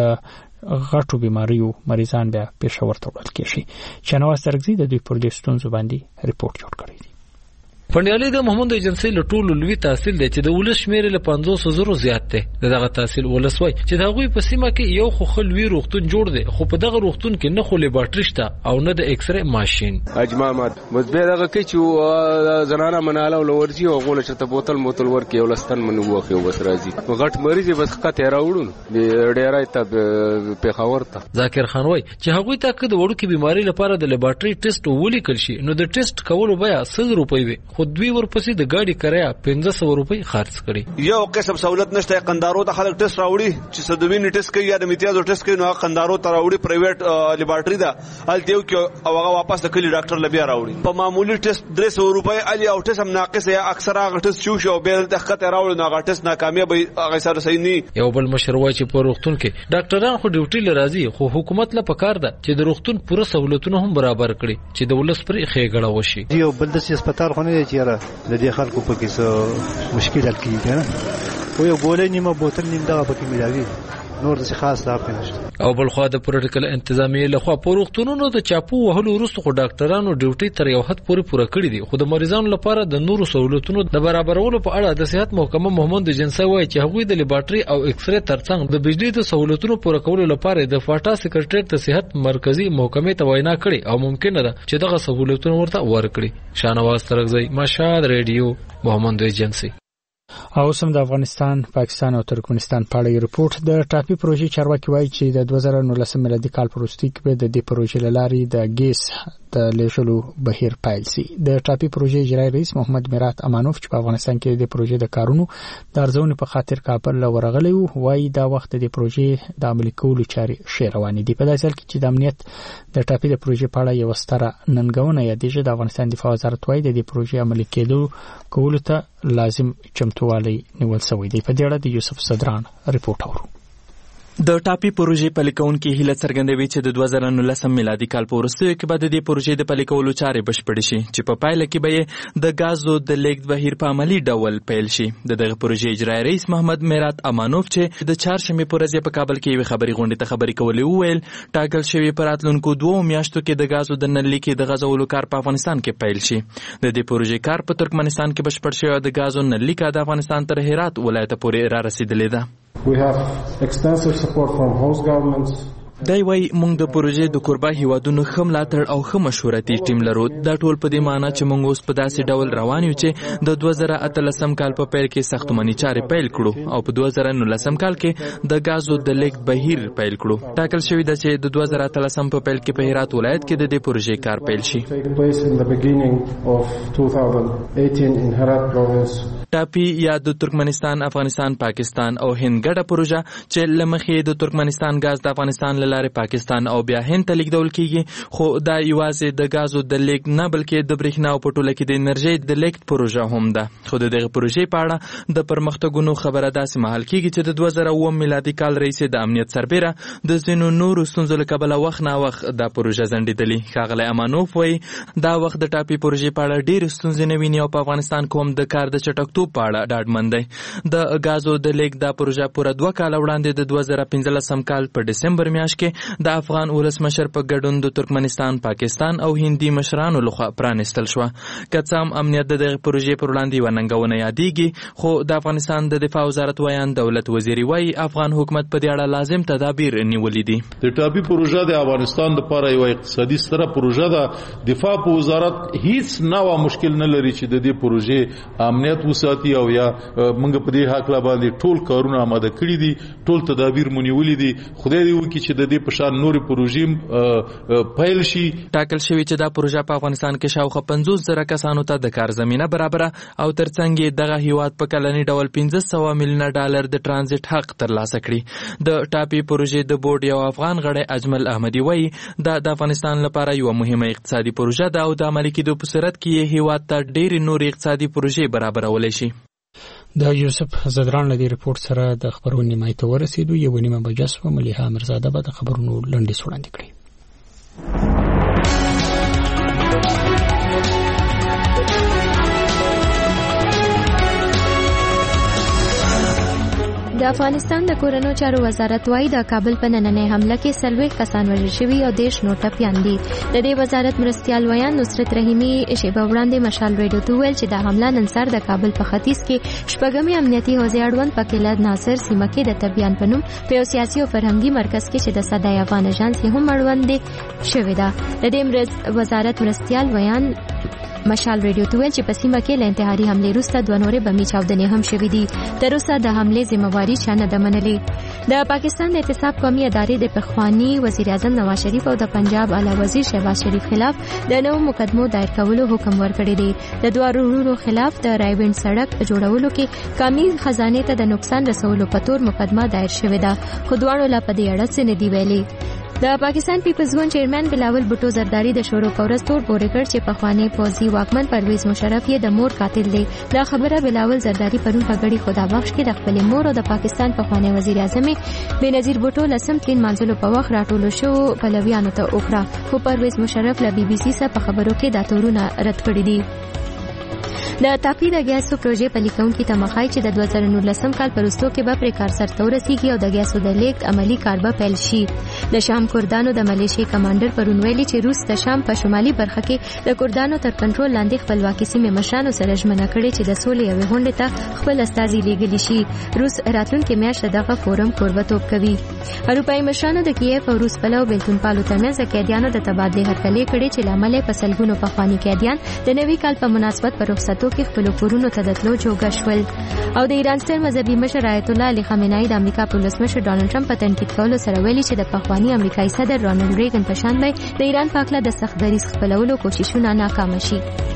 غټو بیماریو مریضان بیا پېښور ته وړل کېږي. شنواز ترګزي د دوی پر دې ستونزو باندې ریپورت جوړ کړی دی. پندیالي د محمد ایجنسی له ټولو لوی تحصیل دی چې د ولس شمیر له پنځوس زره زیات دی. دغه تحصیل ولسوي چې د هغوی په سیمه کې یو خو خلوي روغتون جوړ دی، خو په دغه روغتون کې نه خو لیبارټري شته او نه د ایکسرې ماشين. اجمامات مزبه دغه کې چې زنانه مناله او لورځي او غول چې ته بوتل موتل ورکي او لستن منوخه او بس راځي غټ مریض بس خطه راوړون د ډیرای ته په خاور ته. ذاکر خان وای چې هغوی ته د وړو کې بیماری لپاره د لیبارټري ټیسټ ولیکل شي نو د ټیسټ کولو بیا سل روپۍ وي، خو دوی ورپسې د ګاډي کرایه پنځه سوه روپۍ خرڅ کړي. یو قسم سہولت نشته. قندارو ته خلک ټیسټ راوړي چې سدوینی ټیسټ کوي یا د امتیازو ټیسټ کوي نو قندارو ته راوړي پرایویټ لیبارټري ده الته یو کې او هغه واپس د کلی ډاکټر لبیا راوړي په معمولی ټیسټ درې سوه روپۍ علي او ټیسټ هم ناقص یا اکثر هغه ټیسټ شو شو به د خطر راوړي نو هغه ټیسټ ناکامیاب هغه سره صحیح نه. یو بل مشر وایي چې په روغتون کې ډاکټران خو ډیوټي لرازي، خو حکومت له پکار ده چې د روغتون پوره سہولتونه هم برابر کړي چې د ولس پر خېګړه وشي. یو بل د هسپتال خو نه دی چې را د دې خلکو په کې څه مشکلات کیږي نه او یو ګولې نیمه بوتل نیم دغه پکې ملاوي نور څه خاص لا پېښ. او بل خو د پروتوکول انتظامیه له خوا په روغتونونو د چاپو وهلو وروسته خو ډاکټرانو ډیوټي تر یو حد پورې پوره کړی دي، خو د مریضانو لپاره د نورو سہولتونو د برابرولو په اړه د صحت محکمه محمد جنسي وایي چې هغوی د لیبارټري او ایکسرې ترڅنګ د بجلی د سہولتونو پوره کولو لپاره د فاټا سکرټریټ د صحت مرکزی محکمې ته وینا کړې او ممکن ده چې دغه سہولتونه ورته ورکړي. شانواز ترګزی مشهد ریډیو محمد جنسي. او سم د افغانستان، پاکستان او ترکمنستان په اړه ریپورت. د ټاپي پروژې چارواکي وایي چې د دوه زره نولسم میلادي کال په وروستي کې به د دې پروژې له لارې د ګیس د لیږلو بهیر پیل شي. د ټاپي پروژې اجرایي رئیس محمد میرات امانوف چې په افغانستان کې د پروژې د کارونو د ارزونې په خاطر کابل له ورغلی وو، وایي دا وخت د پروژې د عملي کولو چارې ښې روانې دي. په داسې حال کې چې د امنیت د ټاپي د پروژې په اړه یوه ستره ننګونه یادېږي، د افغانستان دفاع وزارت وایي د دې پروژې عملي کېدو کولو ته لازم چمتووالی نیول شوی دی. په دې اړه د یوسف صدران ریپورت اورو. د ټاپي پروژې پلي کوونکي هیله څرګندوي چې د دوه زره نولسم میلادي کال په وروستیو کې به د دې پروژې د پلي کولو چارې بشپړې شي چې په پایله کې به یې د ګازو د لیږد بهیر په عملي ډول پیل شي. د دغه پروژې اجرایي رئیس محمد میرات امانوف چې د چهارشنبې په ورځ په کابل کې یوې خبري غونډې ته خبرې کولې وویل ټاکل شوی په راتلونکو دوو میاشتو کې د ګازو د نل لیکې د غځولو کار په افغانستان کې پیل شي. د دې پروژې کار په ترکمنستان کې بشپړ شوی او د ګازو نل لیکه د افغانستان تر هرات ولایت پورې را رسیدلې ده. We have extensive support from host governments. دای وای موږ د پروژې د کوربه هیوادونو ښه ملاتړ او ښه مشورتي ټیم لرو. دا ټول په دې معنی چې موږ اوس په داسې ډول روان یو چې د دوه زره اتلسم کال په پیل کې ساختماني چارې پیل کړو او په دوه زره نولسم کال کې د ګازو د لیږد بهیر پیل کړو. ټاکل شوی ده چې د دوه زره اتلسم په پیل کې په هرات ولایت کې د دې پروژې کار پیل شي. ټاپي یا د ترکمنستان، افغانستان، پاکستان او هند ګډه پروژه چې لمخې د ترکمنستان غاز د افغانستان له لارې پاکستان او بیا هند ته لیږدول کیږي، خو دا یوازې د غازو د لیږد نه بلکې د برېښنا او په ټوله کې د انرژۍ د لیږد پروژه هم ده. خو د دغه پروژې په اړه د پرمختګونو خبره داسې مهال کیږي چې د دوه زره اووم میلادي کال رئیس د امنیت سربیره د ځینو نورو ستونزو له کبله وخت نا وخت دا پروژه ځنډېدلې. ښاغلی امانوف وایي دا وخت د ټاپي پروژې په اړه ډېرې ستونزې نه ویني او په افغانستان کې هم د کار د چټکتوب په اړه ډاډمن دی. د غازو د لیږد دا پروژه پوره دوه کاله وړاندې د دوه زره پنځلسم کال په ډسمبر میاشت کې د افغان ولسمشر په ګډون د ترکمنستان، پاکستان او هندي مشرانو لخوا پرانستل شو. که څه هم امنیت د دغه پروژې پر وړاندې یوه ننګونه یادېږي، خو د افغانستان د دفاع وزارت ویان دولت وزیري وایي افغان حکومت په دې اړه لازم تدابیر نیولي دي. د ټاپي پروژه د افغانستان لپاره یوه اقتصادي ستره پروژه ده. دفاع په وزارت هیڅ نوع مشکل نه لري چې د دې پروژې امنیت وساتي او یا موږ په دې حق لا باندې ټول کارونه آماده کړي دي، ټول تدابیر مونیولي دي. خدای دې وکړي چې د دې په شان نورې پروژې پیل شي. ټاکل شوی چې دا پروژه په افغانستان کې شاوخوا پنځوس زره کسانو ته د کار زمینه برابره او ترڅنګ یې دغه هیواد په کلني ډول پنځه سوه میلیونه ډالر د ترانزیت حق ترلاسه کړي. د ټاپي پروژې د بورډ یو افغان غړی اجمل احمدي وایي دا د افغانستان لپاره یو مهمه اقتصادي پروژه ده او د عملي کېدو په صورت کې یې هیواد ته ډېرې نورې اقتصادي پروژې برابرولی شي. د یوسف زدران له دې ریپورت سره د خبرونو نیمایي ته ورسېدو. یو نیمه بجه شوه. ملیحه امیرزاده به د خبرونو لنډیز وړاندې کړي. د افغانستان د کورنو چارو وزارت وايي د کابل په نننۍ حمله کې څلوېښت کسان وژل شوي او دېرش نور ټپیان دي. د دې وزارت مرستیال ویان نصرت رحیمي شیبه وړاندې مشال ریډیو ته وویل چې دا حمله نن سهار د کابل په ختیځ کې شپږمې امنیتي حوزې اړوند په قلعه ناصر سیمه کې د طبیان په نوم په یو سیاسي او فرهنګي مرکز کې چې د صدای افغان اژانس یې هم اړوند شوې ده. د دې وزارت مرستیال ویان مشال ریډیو ته ویل چې په سیمه کې له انتحاري حملې وروسته دوه نورې بمي چاودنې هم شوې دي. تر اوسه د حملې ذمہواري چا نه ده منلې. د پاکستان د احتساب قومي ادارې د پخواني وزیر اعظم نواز شریف او د پنجاب اعلی وزیر شهباز شریف خلاف د نوو مقدمو دایر کولو حکم ورکړی دی. د دواړو وروڼو خلاف د رایبند سړک جوړولو کې قومي خزانې ته د نقصان رسولو په تور مقدمه دایر شوې ده، خو دواړو لا په دې اړه څه نه دي ویلي. د پاکستان پیپلز ګوند چیرمن بلاول بوټو زرداری د شروع کورس تور پورې کړ چې پخوانی پوځي واکمن پرویز مشرف یې د مور قاتل دی. دا خبره بلاول زرداری پرون په غړي خدا بخش کې د خپل مور او د پاکستان پخوانی وزیر اعظم بنظیر بوټو لسم تین منځلو په وخت راټول شو پلویانو ته وکړه، خو پرویز مشرف له بي بي سي سره په خبرو کې دا تورونه رد کړی دي. د تاپي د ګیاسو پروژې پلیکونکي ته مخای چې د دوه زره نولسم کال په وروستو کې به پرې کار سرته ورسیږي او د ګیاسو د لیږد عملي کار به پیل شي. د شام کردانو د ملیشیا کمانډر پرون ویلي چې روس د شام په شمالي برخه کې د کردانو تر کنټرول لاندې خپلواکي سیمې مشرانو سره ژمنه کړې چې د سولې یوې غونډې ته خپل استازي لیږلی شي. روس راتلونکې میاشت دغه فورم کوربتوب کوي. اروپایي مشرانو د کیف او روس پلو بیلتون پالو ترمنځ د قیدیانو د تبادلې هرکلې کړې چې له امله په سلګونو پخواني قیدیان د نوي کال په مناسبت په رخصتو کې خپل کورونو ته د تلو جوګه شول. او د ایران ستر مذهبي مشر آیت الله علی خامنه‌ای د امریکا په ولسمشر ډانلډ ټرمپ په تنقید کولو سره ویلي چې د پخواني امریکایي صدر رونالډ ریګن په شان به د ایران په اړه د سخت دریځ خپلولو کوششونه ناکام شي.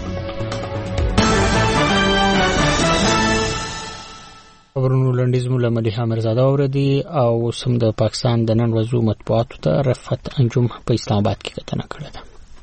خبرونو لنډیز مو له ملیحه امیرزاده اوردي او سم د پاکستان د نن ورځو مطبوعاتو ته رفعت انجم په اسلام آباد کې کتنه کړې ده.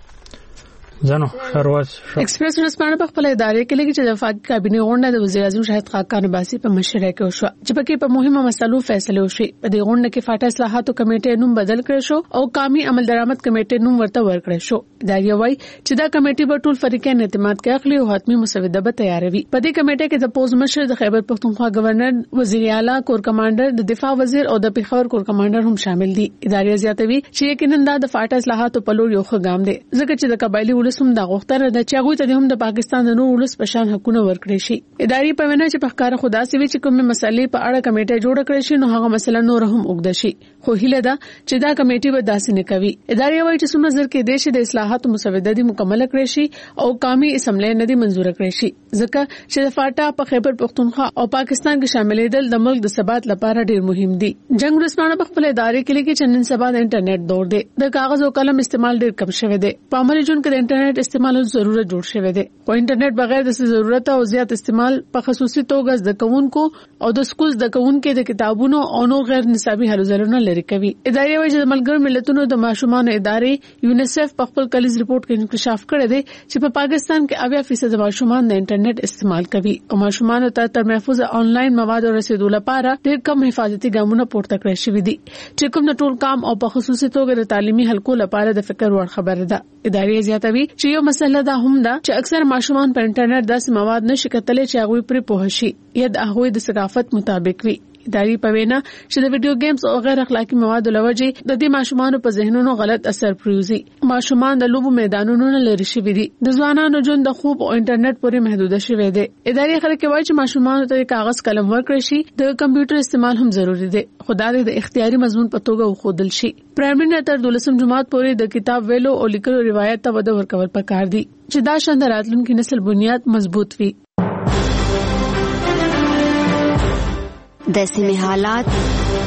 زنو شروعات ایکسپریس ورسپانه په خپل ادارې کې لګي چې د وفاقي کابینه غونډه د وزیر اعظم شاهد خاقان عباسي په مشرۍ کې وشو چې پکې په مهمه مسلو فیصله وشي. په دې غونډه کې فاټا اصلاحاتو کمیټې نوم بدل کړ شو او قومي عمل درآمد کمیټې نوم ورته ورکړ شو. دا یوي چې دا کمیټې به ټول فریقین اعتماد کې اخلي او حتمي مسوده به تیاروي. په دې کمیټې کې د پوز مشر د خیبر پختونخوا گورنر، وزیر اعلی، کور کمانډر، د دفاع وزیر او د پیښور کور کمانډر هم شامل دي. ادارې زیاتوي چې یقینا دا د فاټا اصلاحاتو په لور یو ښه ګام دی ځکه چې د قبایلی ولسم د غوښتنه د چاغوي ته هم د پاکستان د نور ولس په شان حقونه ورکړي شي. ادارې په وینا چې په ښکار خدا سوي چې کومه مسلې په اړه کمیټه جوړ کړې شي نو هغه مسله نور هم وګد شي، خو هیله ده چې دا کمیټه به داسې نه کوي. ادارې وايي چې څومره ځکه د دیش د اصلاحاتو مسوده دي مکمل کړي شي او قومي اسمبلی نه دي منزور کړي شي ځکه چې د فاټا په خیبر پختونخوا او پاکستان کې شاملېدل د ملک د ثبات لپاره ډیر مهم دي. جنگ ورسپانه په خپل ادارې کې لګي چې نن سبا د انټرنیټ دور دی، د کاغذ او قلم استعمال ډیر کم شوی دی. په عملي جون کې د انټرنیټ استعمال ضرورت جوړ شوی دی. په انټرنیټ بغیر د ضرورت او زیات استعمال په خصوصي توګه د کوونکو او د سکول د کوونکو د کتابونو او نو غیر نصابي هلو ځلونه لري کوي. ادارې وايي چې د ملګرو ملتونو د ماشومان ادارې یونیسف په خپل کلیز رپورت کې انکشاف کړی دی چې په پاکستان کې اویا فیصد ماشومان د انټرنیټ استعمال کوي او ماشومان ته تر محفوظ آنلاین مواد رسیدو لپاره ډېر کم حفاظتي ګامونه پورته کړی شوی دي چې کوم ټول کام او په خصوصي توګه د تعلیمي حلقو لپاره د فکر وړ خبره ده. ادارې زیاتوي چې یو مسله دا هم ده چې اکثر ماشومان په انټرنیټ داسې مواد نشي کتلی چې هغه پرې پوه شي یا د هغه د ثقافت مطابق وي. ادارې په وینا چې د ویډیو گیمز او غیر اخلاقی موادو لوجه د دې ماشومان په ذهنونو غلط اثر پروزي. ماشومان د لوبو میدانونو نه لري شوي دي، د ځوانانو ژوند د خوب او انټرنیټ پورې محدود شوی دی. ادارې خلک وايي چې ماشومان ته کاغذ قلم ورکړي شي، د کمپیوټر استعمال هم ضروری دی، خدای د اختیاري مضمون په توګه وښودل شي. پرایمري تر دولسم جماعت پورې د کتاب ویلو او لیکلو روایت ته وده ورکول پکار دي چې دا شاند راتلونکي نسل بنیاد مضبوط وي. د سیمې حالات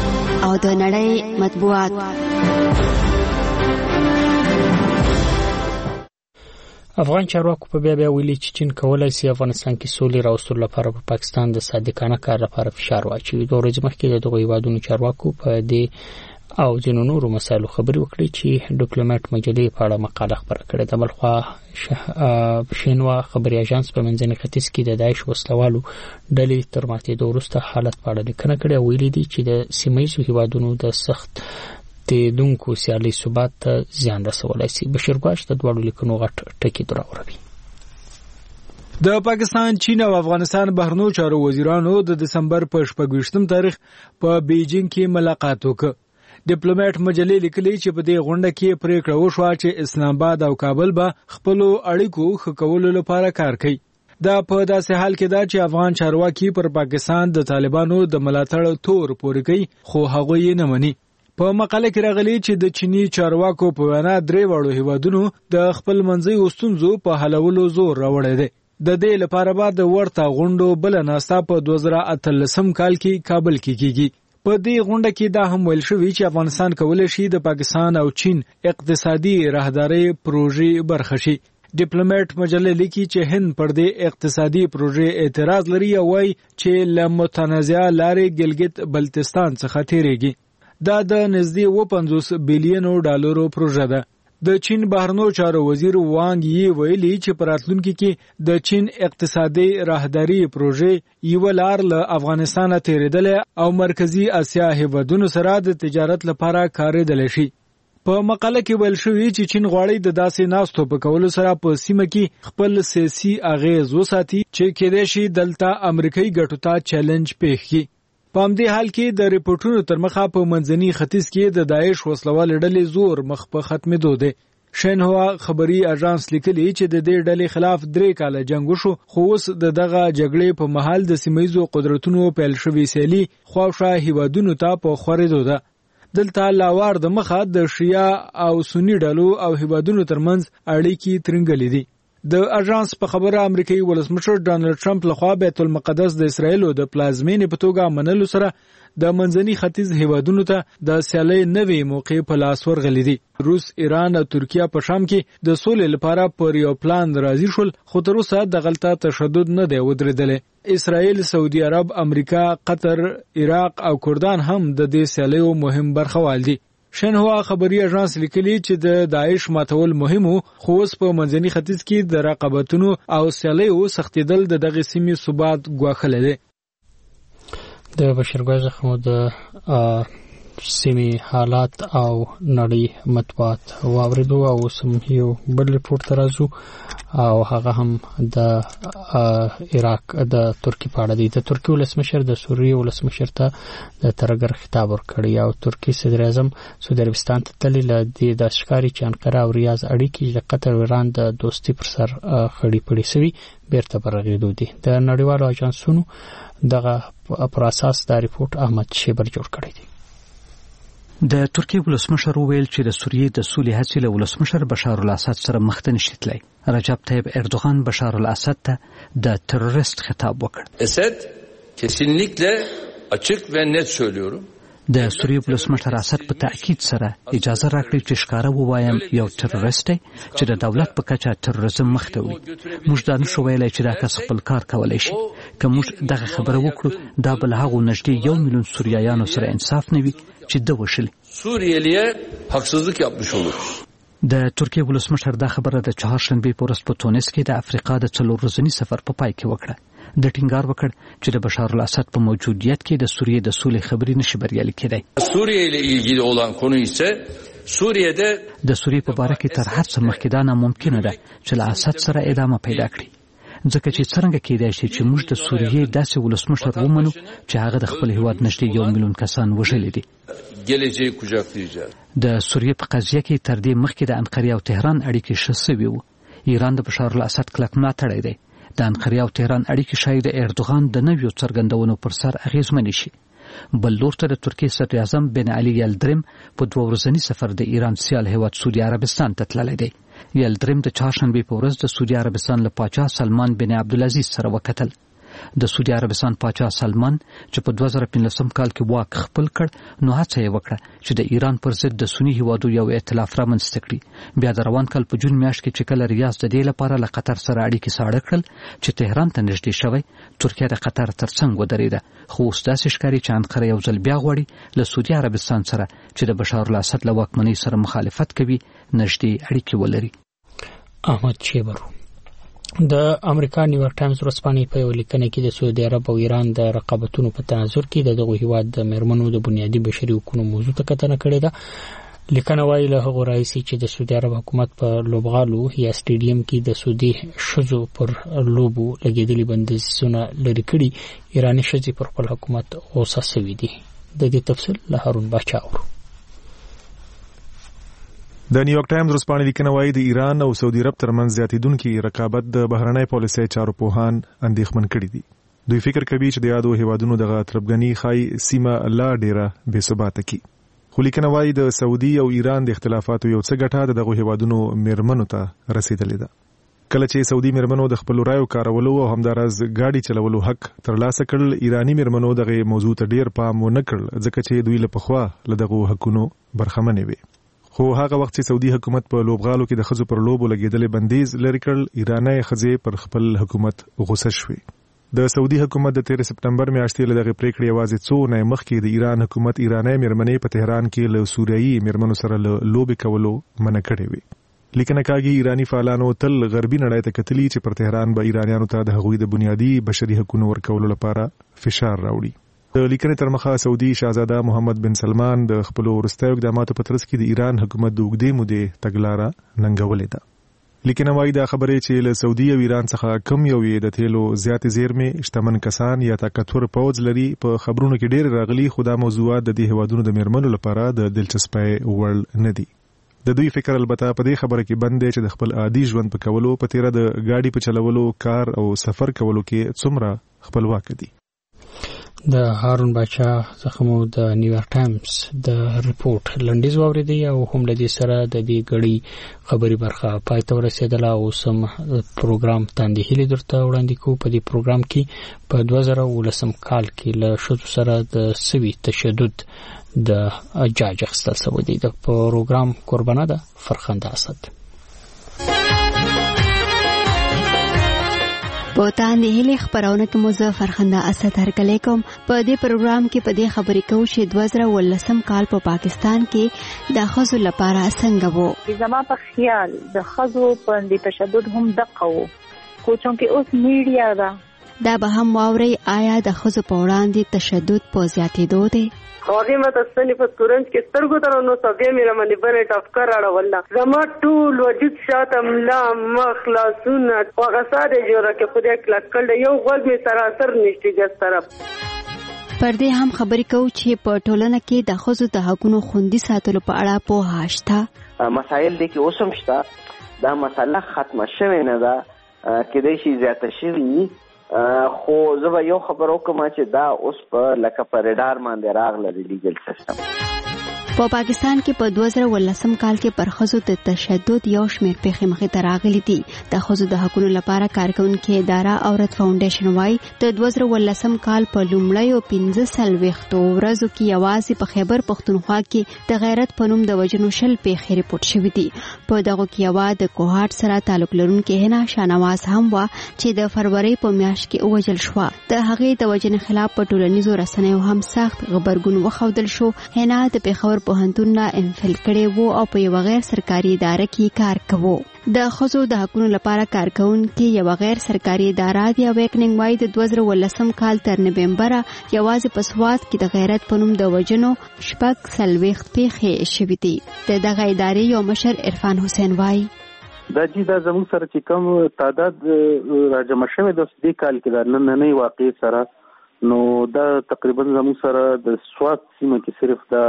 او د نړۍ مطبوعات. افغان چارواکو په بیا بیا ویلي چې چین کولای شي افغانستان کې سولې راوستلو لپاره په پاکستان د صادقانه کار لپاره فشار واچوي. دوه ورځې مخکې د دغه هیوادونو چارواکو په دې او ځینو نورو مسایلو خبرې وکړې چې ډیپلوماټ مجلې په اړه مقاله خبره کړې ده. بلخوا شینوا خبري اژانس په منځني ختیځ کې د داعش وسلوالو ډلې تر ماتېدو وروسته حالت په اړه لیکنه کړې او ویلي دي چې د سیمه‌ییزو هیوادونو د سخت تیدونکو سیالي ثبات ته زیان رسولای شي. بشیر ګواش د دوړو لیکنو غټ ټکی دراوړي. د پاکستان، چین او افغانستان بهرنیو چارو وزیرانو د دسمبر په شپږویشتم تاریخ په بیجینګ کې ملاقات وکړ. ډیپلوماټ مجلې لیکلي چې په دې غونډه کې پریکړه وشوه چې اسلام آباد او کابل به خپل اړیکو ښه کولو لپاره کار کوي. دا په داسې حال کې ده چې افغان چارواکي پر پاکستان د طالبانو د ملاتړ تور پورې کوي، خو هغه یې نه مني. په مقاله کې راغلي چې د چینی چارواکو په وینا درې وړو هیوادونو د خپل منځي ستونزو په حلولو زور راوړی دی. د دې لپاره به د ورته غونډو بل ناسا په دوه زره اتلسم کال کې کابل کې کیږي. په دې غونډه کې دا هم ویل شوی چې افغانستان کولی شي د پاکستان او چین اقتصادي راهداري پروژې برخه شي. ډیپلوماټ مجله لیکي چې هند پر دې اقتصادي پروژې اعتراض لري او وايي چې له متنازعه لارې ګلګت بلتستان څخه تیریږي. دا د نږدې اوه پنځوس بیلیونو ډالرو پروژه ده. د چین بهرنیو چارو وزیر وانګ یی ویلي چې په راتلونکي کې د چین اقتصادي راهداري پروژې یو لار له افغانستان تیریدل او مرکزی اسیا هیوادونو سره د تجارت لپاره کارېدل شي. په مقاله کې ویل شوی چې چین غواړي د داسې ناستو په کولو سره په سیمه کې خپل سیاسي اغیز وساتي چې کېدای شي دلته امریکایي ګټو ته چیلنج پیښ کړي. په همدې حال کې د ریپورتونو تر مخه په منځني ختیځ کې د داعش وسلوال ډلې زور مخ په ختمېدو دی. شینهوا خبري اژانس لیکلي چې د دې ډلې خلاف درې کاله جنگ وشو، خو اوس د دغه جګړې په محل د سیمه‌ییزو قدرتونو پیل شوې سیالي خواوشا هیوادونو ته په خورېدو ده. دلته لاوار د مخه د شیا او سنی ډلو او هیوادونو ترمنځ اړیکې ترنګلې دي. د اژانس په خبره امریکایي ولسمشر ډانلډ ټرمپ لخوا بیت المقدس د اسرایلو د پلازمینې په توګه منلو سره د منځني ختیځ هیوادونو ته د سیالۍ نوې موقع په لاس ورغلې دي. روس، ایران او ترکیه په شام کې د سولې لپاره پر یو پلان راضي شول، خو تر اوسه دغلته تشدد نه دی ودرېدلی. اسرائیل، سعودي عرب، امریکا، قطر، عراق او کردان هم د دې سیالیو مهم برخوال دي. شینهوا خبري اژانس لیکلي چې د داعش ماتول مهمو، خو اوس په منځني ختیځ کې د رقابتونو او سیالیو سختېدل د دغه سیمې ثبات ګواښلی دی. د بشرګوز خمو د سیمې حالات او نړۍ مطبوعات واوریدو او سم یو بل ریپورت راځو او هغه هم د عراق د ترکی په اړه دی. د ترکی ولسمشر د سوریې ولسمشر ته د ترګر خطاب ورکړی او ترکی صدر اعظم سعودي عربستان ته تللی ل دې د اشکاری چې انقره او ریاض اړیکې د قطر او ایران د دوستي پر سر خړې پړې سوي بیرته برغېدو دي. د نړیوالو اژانسونو دغه پر اساس دا ریپورت احمد شیبر جوړ کړی دی. د ترکیه ولسمشر وویل چې د سوریې د سولې هڅې له ولسمشر بشار الاسد سره مخ ته نشي تللی. رجب طیب اردوغان بشار الاسد ته د تروریست خطاب وکړ. اسد kesinlikle açık ve net söylüyorum. د سوریې ولسمشر اسد په تاکید سره اجازه راکړي چې ښکاره ووایم یو تروریست چې د دولت په کچه تروریزم مخ ته وړي. موږ دا نشو ویلی چې دا کس خپل کار کولی شي. که موږ دغه خبره وکړو دا به له هغو نږدې یو میلیون سوریایانو سره انصاف نه وي چې ده وشلي. Suriyeliye haksızlık yapmış olur. د ترکیه ولسمشر دا خبره د چهارشنبې په ورځ په تونس کې د افریقا د څلور ورځني سفر په پای کې وکړه. د ټینګار وکړ چې د بشار الاسد په موجودیت کې د سوریې د سولې خبرې نشي بریالي کېدی. Suriye ile ilgili olan konu ise Suriye'de د سوریې په باره کې تر هر څه مخکې دا ناممکنه ده چې له اسد سره ادامه پیدا کړي. ځکه چې څرنګه کېدای شي چې موږ د سوریې داسې ولسمشر ومنو چې هغه د خپل هیواد نږدې یو میلیون کسان وژلي دي. د سوریې په قضیه کې تر دې مخکې د انقرې او تهران اړیکې ښه سوي وو. ایران د بشار الاسد کلک ملاتړی دی. د انقرې او تهران اړیکې ښایي د اردوغان د نویو څرګندونو پر سر اغېزمنې شي. بل لور ته د ترکیې صدر اعظم بن علي یلدریم په دوه ورځني سفر د ایران سیال هیواد سعودي عربستان ته تللی دی. یلدریم د چهارشنبې په ورځ د سعودي عربستان له پاچا سلمان بن عبدالعزیز سره وکتل. د سعودي عربستان پاچا سلمان چې په دوه زره پنځلسم کال کې واک خپل کړ نو هڅه یې وکړه چې د ایران پر ضد د سنی هیوادو یو ائتلاف رامنځته کړي. بیا د روان کال په جون میاشت کې چې کله ریاض د دې لپاره له قطر سره اړیکې ساړه کړل چې تهران ته نږدې شوی، ترکیه د قطر ترڅنګ ودرېده، خو اوس داسې ښکاري چې انقره یو ځل بیا غواړي له سعودي عربستان سره چې د بشار الاسد له واکمنۍ سره مخالفت کوي نږدې اړیکې ولري. احمد شیبرو د امریکا نیویارک ټایمز ورځپاڼې په یو لیکنه کې د سعودي عرب او ایران د رقابتونو په تناظر کې د دغه هیواد د میرمنو د بنیادي بشري حقوقو موضوع ته کتنه کړې ده. لیکنه وايي له هغه راځي چې د سعودي عرب حکومت په لوبغالو یا سټیډیم کې د سعودي شذو پر لوبو لګیدلي بندیزونه لري کړي، ایرانی شذې پر خپل حکومت غوسه شوي دي. د دې تفصیل له هارون باچا اورو. د نیویارک ټایمز ورځپاڼې لیکنه وايي د ایران او سعودي عرب ترمنځ زیاتیدونکي رقابت د بهرنۍ پالیسۍ چارو پوهان اندېښمن کړي دي. دوی فکر کوي چې د یادو هیوادونو دغه تربګني خای سیمه لا ډیره بې ثباته کی. خو لیکنه وايي د سعودي او ایران د اختلافاتو یو څه ګټه دغه هیوادونو میرمنو ته رسیدلې ده. کله چې سعودي میرمنو د خپل رایو کارولو او همدارز ګاډي چلولو حق ترلاسه کړل، ایرانی میرمنو دغه موضوع ته ډیر پام ونه کړ ځکه چې دوی له پخوا له دغه حقونو برخمنې وي. خو هغه وخت چې سعودي حکومت په لوبغالو کې د خزو پر لوبو لګیدلې بندیز لري کړل، ایرانی خزې پر خپل حکومت غوسه شوې. د سعودي حکومت د تیرې سپټمبر میاشتې له دغه پریکړې یوازې څو نه مخکې د ایران حکومت ایرانی میرمنې په تهران کې له سوریایي میرمنو سره له لوبې کولو منع کړې وي. لیکنه کاږي ایرانی فعالانو تل غربي نړۍ ته کتلي چې پر تهران به ایرانیانو ته د هغوی د بنیادي بشري حقوقو ورکولو لپاره فشار راوړي. د لیکنې تر مخه سعودي شاهزاده محمد بن سلمان د خپل وروستیو اقداماتو په ترڅ کې د ایران حکومت د اوږدې مودې تګلاره ننګولې ده. لیکنه وايي دا خبرې چې له سعودي او ایران څخه کم یو یې د تیلو زیاتې زیرمې، شتمن کسان یا طاقتور پوځ لري په خبرونو کې ډېر راغلي، خو دا موضوعات د دې هیوادونو د میرمنو لپاره د دلچسپۍ وړ نه دي. د دوی فکر البته په دې خبره کې بند دی چې د خپل عادي ژوند په کولو، په تیره د ګاډي په چلولو، کار او سفر کولو کې څومره خپلواک دي. د هارون باچا څخه د نیویارک ټایمز د ریپورت لنډیز واوریدي او هم له دې سره د دې غړي خبري برخه پای ته ورسېدله. او سم پروګرام تاندې هلي درته وړاندې کوو. په دې پروګرام کې په دوه زره ولسم کال کې له ښځو سره د سوي تشدد د جاج اخیستل شوی دی. د پروګرام قربانه ده فرخنده اسد. بوتان د هلي خبرونه کې مو فرخنده اسد هرکلی کوم. په دې پروګرام کې په دې خبرې کوو چې دوه زره ولسم کال په پاکستان کې د ښځو لپاره څنګه وو. زما په خیال د ښځو باندې تشدد هم دقه وو، خو چونکې اوس میډیا ده دا به هم واوري آیا د ښځو په وړاندې تشدد په زیاتېدو دی. هغه مته سنې په تورنج کې سترګو تر نو سبیا مې رمنې باندې ټفکر اړول زما ټول وجود شاته ملا مخ لاسونه هغه ساده جوړه کې خدای کلک کړل، یو غوږ مې سراسر نشته ګس طرف. پر دې هم خبرې کوو چې په ټولنه کې د ښځو د حقوقو خوندي ساتلو په اړه پوهه شته. مسایل دي کې اوسم شته، دا مسله ختمه شوې نه ده، کېدای شي زیاته شوي، خو زه به یو خبر وکم چې دا اوس په لکه په ریډار باندې راغله د لیګل سیستم. په پاکستان کې په دوه زره ولسم کال کې پر ښځو د تشدد یو شمېر پیښې مخې ته راغلي دي. د ښځو د حقوقو لپاره کارکونکې اداره عورت فاونډیشن وايي د دوه زره ولسم کال په لومړیو پنځه څلوېښتو ورځو کې یوازې په خیبر پښتونخوا کې د غیرت په نوم د وژنو شل پیښې ریپورټ شوي دي. په دغو کې یوه د کوهاټ سره تعلق لرونکې هنا شانواز هم وه چې د فروری په میاشت کې ووژل شوه. د هغې د وژنې خلاف په ټولنیزو رسنیو هم سخت غبرګون وښودل شو. هنا د پېښور پوهنتون نه انفل کړی وو او په یوه غیر سرکاري اداره کې کار کوو. د ښځو د حقوقو لپاره کارکونکې یوه غیر سرکاري اداره د اویکننګ وايي د دوه زره ولسم کال تر نومبره یوازې په سوات کې د غیرت په نوم د وژنو شپږ څلوېښت پیښې شوي دي. د دغه ادارې یو مشر عرفان حسین وايي دا چې دا زموږ سره چې کوم تعداد راجمع شوی د دې کال کې د نننۍ واقعې سره، نو دا تقریبا زموږ سره د سوات سیمه کې صرف دا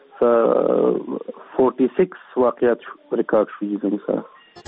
فورټي سکس واقعات ریکارډ شوي زموږ سره.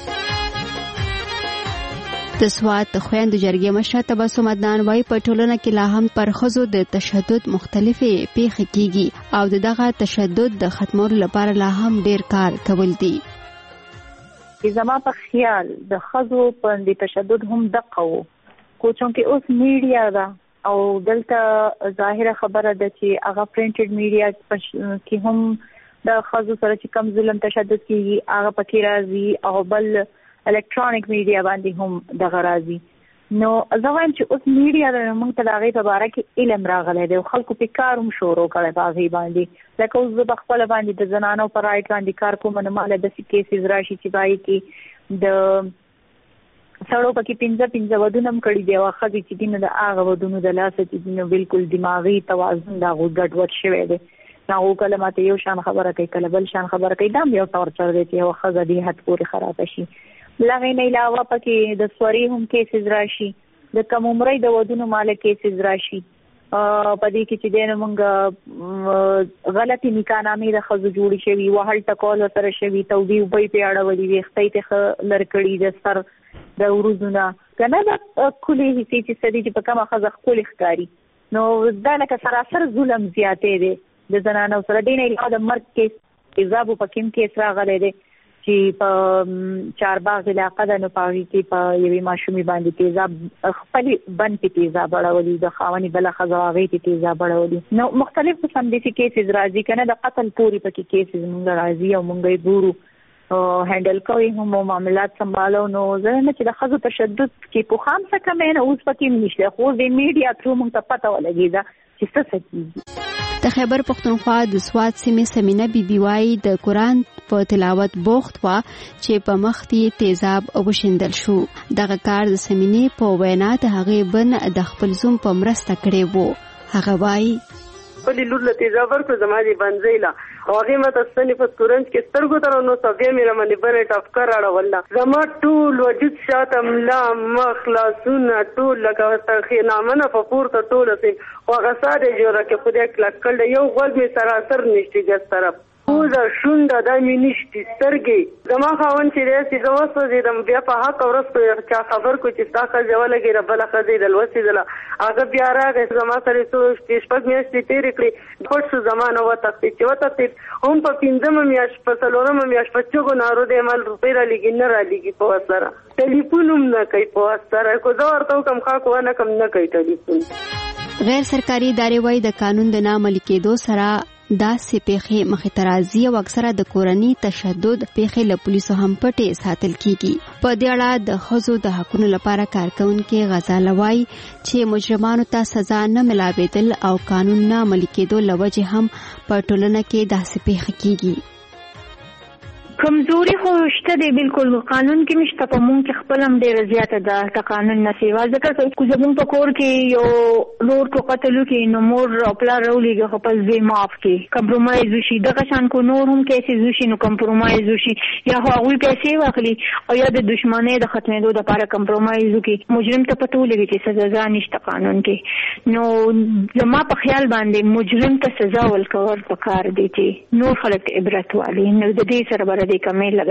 د سوات د خویندو جرګې مشره تبسم عدنان وايي په ټولنه کې لا هم پر ښځو د تشدد مختلفې پیښې کیږي او دغه تشدد د ختمولو لپاره لا هم ډیر کار کول دي. زما په خیال د ښځو باندې تشدد هم دقه وو، کو چونکه اوس میډیا دا او دلته ظاهره خبره ده چې هغه پرینټډ میډیا کې هم د خزو سره چې کم ظلم تشدد کیږي هغه پکې راځي او بل الکترونیک میډیا باندې هم دغه راځي. نو زه وایم چې اوس میډیا د موږ ته د هغې په باره کې علم راغلی دی او خلکو پې کار هم شروع کړی په هغې باندې. لکه اوس زه په خپله باندې د زنانو په رایټ باندې کار کوم، نو ماله داسې کیسز راشي چې په هغې کې د سړو پکې پنځه پنځه ودونه هم کړي دي او ښځې چې دي نو د هغه ودونو د لاسه چې دي نو بلکل دماغي توازن د هغوی ګډوډ شوی دی. نو هغوی کله ماته یو شان خبره کوي، کله بل شان خبره کوي. دا هم یو ټارچر دی چې یوه ښځه دې حد پورې خرابه شي. له هغې نه علاوه پکې د سورې هم کیسز راشي، د کم عمرۍ د ودونو ماله کیسز راشي. په دې کې چې دی نو موږ غلطې نکاحنامې د ښځو جوړې شوي، وهل ټکول ورسره شوي، تودې اوبه یې پرې اړولې وي، ویښته یې پرې ښه لر کړي د سر د وروځو نه، که نه د ښکلې حصې چې څه دي چې په کومه ښځه ښکلې ښکاري. نو دا لکه سراسر ظلم زیاتی دی د زنانو سره. دې نه علاوه د مرګ کیس تیزابو په کوم کیس راغلی دی چې په چارباغ علاقه ده، نو په هغې کې په یوې ماشومې باندې تیزاب خپلې بند کې تیزاب اړولي، د خاونې بله ښځه هغې کې تیزاب اړولي. نو مختلف قسم داسې کیسز راځي، که نه د قتل پورې پکې کیسز مونږ راځي او مونږ یې ګورو هینډل کوي هم او معاملات سنبالو. نو زه نه چې د ښځو تشدد کې پخوا هم څه کمی نه، اوس پکې هم نشته، خو د میډیا ترو مونږ ته پته ولګېده چې څه څه کېږي. د خیبر پښتونخوا د سوات سیمې سمینه بیبي وایي د قرآن په تلاوت بوخت وه چې په مخ یې تیزاب وشیندل شو. دغه کار د سمینې په وینا د هغې بن د خپل زوم په مرسته کړی و. هغه وایي خپلې لور له تیزاب ورکړو، زما دې بنځۍ له او هغې ماته ستنې په کورنج کې سترګو ته نو بیا مې رامنې بنې ټفکر اړوله. زما ټول وجود شاته ملا مخ لاسونه ټول لکه خینامنه په پورته ټوله سیم خو هغه سا دی جوړه کې خدای کلک کړی دی. یو غوږ مې سراسر نشتي ګس طرف، پوزه شونډه دا مې نشتي، سترګې. زما خاوند چې دی چې زه وسوځېدم بیا په حق ورځ په چا خبر کړو چې ستا ښځه ولګېده بله ښځه یې دلوسېدله. هغه بیا راغی زما سره څو شپږ میاشتې تېرې کړې، پټ شو زما نه وتښتېد. چې وتښتېد هم په پنځمه میاشت په څلورمه میاشت په چغو نارو دی مال روپۍ رالېږي نه رالېږي په وس سره، ټلیفون هم نه کوي په وس سره. که زه ورته وکړم خاک ونه کړم نه کوي ټلیفون. غیر سرکاري ادارې وایي د قانون د نه عملي کېدو سره داسې پیښې مخې ته راځي او اکثره د کورني تشدد پیښې له پولیسو هم پټې ساتل کیږي. په دې اړه د ښځو د حقونو لپاره کارکونکي غزاله وایي چې مجرمانو ته سزا نه ملاوېدل او قانون نه عملي کېدو له وجې هم په ټولنه کې داسې پیښې کیږي. کمزوري خو شته دی، بالکل قانون کې مشته، په مونږ کې خپل هم ډېره زیاته ده د قانون نه سیوا. ځکه که زمونږ په کور کې یو لور کو قتل وکړي نو مور او پلار راولېږي خو په زوی معاف کړي، کمپرومایز وشي. دغه شان کو نور هم کیسز وشي نو کمپرومایز وشي، یا خو هغوی پیسې واخلي او یا د دشمنۍ د ختمېدو دپاره کمپرومایز وکړي. مجرم ته پته ولګي چې سزا نشته قانون کې. نو زما په خیال باندې مجرم ته سزا ورکول پکار دی چې نور خلک عبرت واخلي. نو د دې سره به د کمې لږ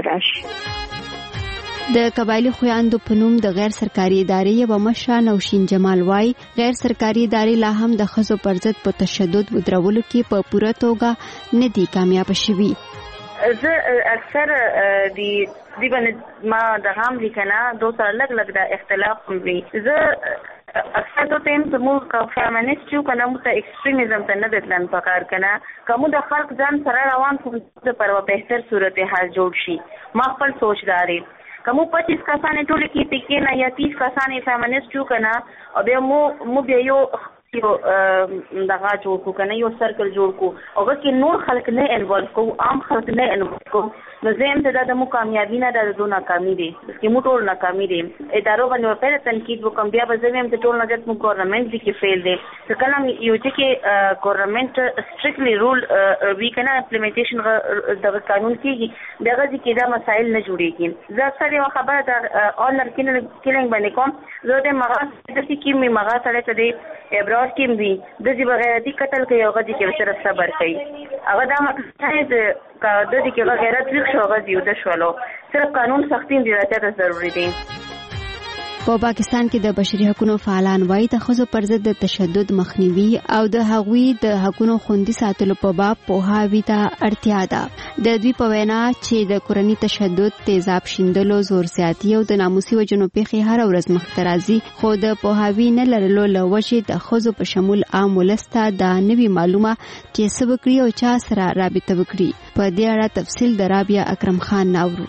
راشي. د قبایلي خویندو په نوم د غیر سرکاري ادارې یوه مشره نوشین جمال وایي غیر سرکاري ادارې لا هم د ښځو پر ضد په تشدد ودرولو کې په پوره توګه نه دي کامیابه شوي. زه اکثر د دې باندې ما د هم لیکنه دو سره لږ لږ د اختلاف هم وي. زه اکثر تو ټیم زموږ که فیمنسټ یو که نه موږ ته ایکسټریمزم ته نه دتلن پکار که نه که موږ د خلق ځان سره روان کړو د پر یوه بهتر صورتحال جوړ شي. ما خپل سوچ دا دی که موږ پچیس کسانې ټولې کې پکې نه یا تیس کسانې فیمنسټ یو که نه او بیا موږ بیا یو یو دغه جوړ کړو که نه یو سرکل جوړ کړو او هغه کې نور خلک نه انوالو کوو، عام خلک نه انوالو کوو، نو زه یم چې دا د مو کامیابي نه ده، د دو ناکامي دی، بلکې مو ټول ناکامي دی. ادارو باندې به پیله تنقید وکړم، بیا به زه ویم چې ټول نه زیات مو ګورنمنټ دی کې فیل دی. که کله یو ځای کې ګورنمنټ سټرکټلی رول وي که نه امپلیمنټیشن دغه قانون کېږي بیا هغه ځای کې دا مسایل نه جوړېږي. زه اکثر یوه خبره د آنر کیلینګ باندې کوم، زه د مغا داسې کې مې مغا سړی ته دی ابراج کې هم وي داسې بغیرتي قتل کوي او هغه ځای کې صرف صبر کوي. هغه دا مطلب نه دی که د دې کې غیرت ویښ شو هغه زیوده شولو، صرف قانون سختي هم د ته ضروري دی. په پاکستان کې د بشري حقوقو فعالان وايي د ښځو پر ضد د تشدد مخنیوي او د هغوی د حقوقو خوندي ساتلو په باب پوهاوي ته اړتیا ده. د دوی په وینا چې د کورني تشدد، تیزاب شیندلو، زور زیاتی او د ناموسي وجنو پیښې هر ورځ مخ ته راځي، خو د پوهاوي نه لرلو له وجې د ښځو په شمول عام ولس ته دا نوي معلومه چې څه وکړي او چا سره رابطه وکړي. په دې اړه تفصیل د رابعه اکرم خان ناورو.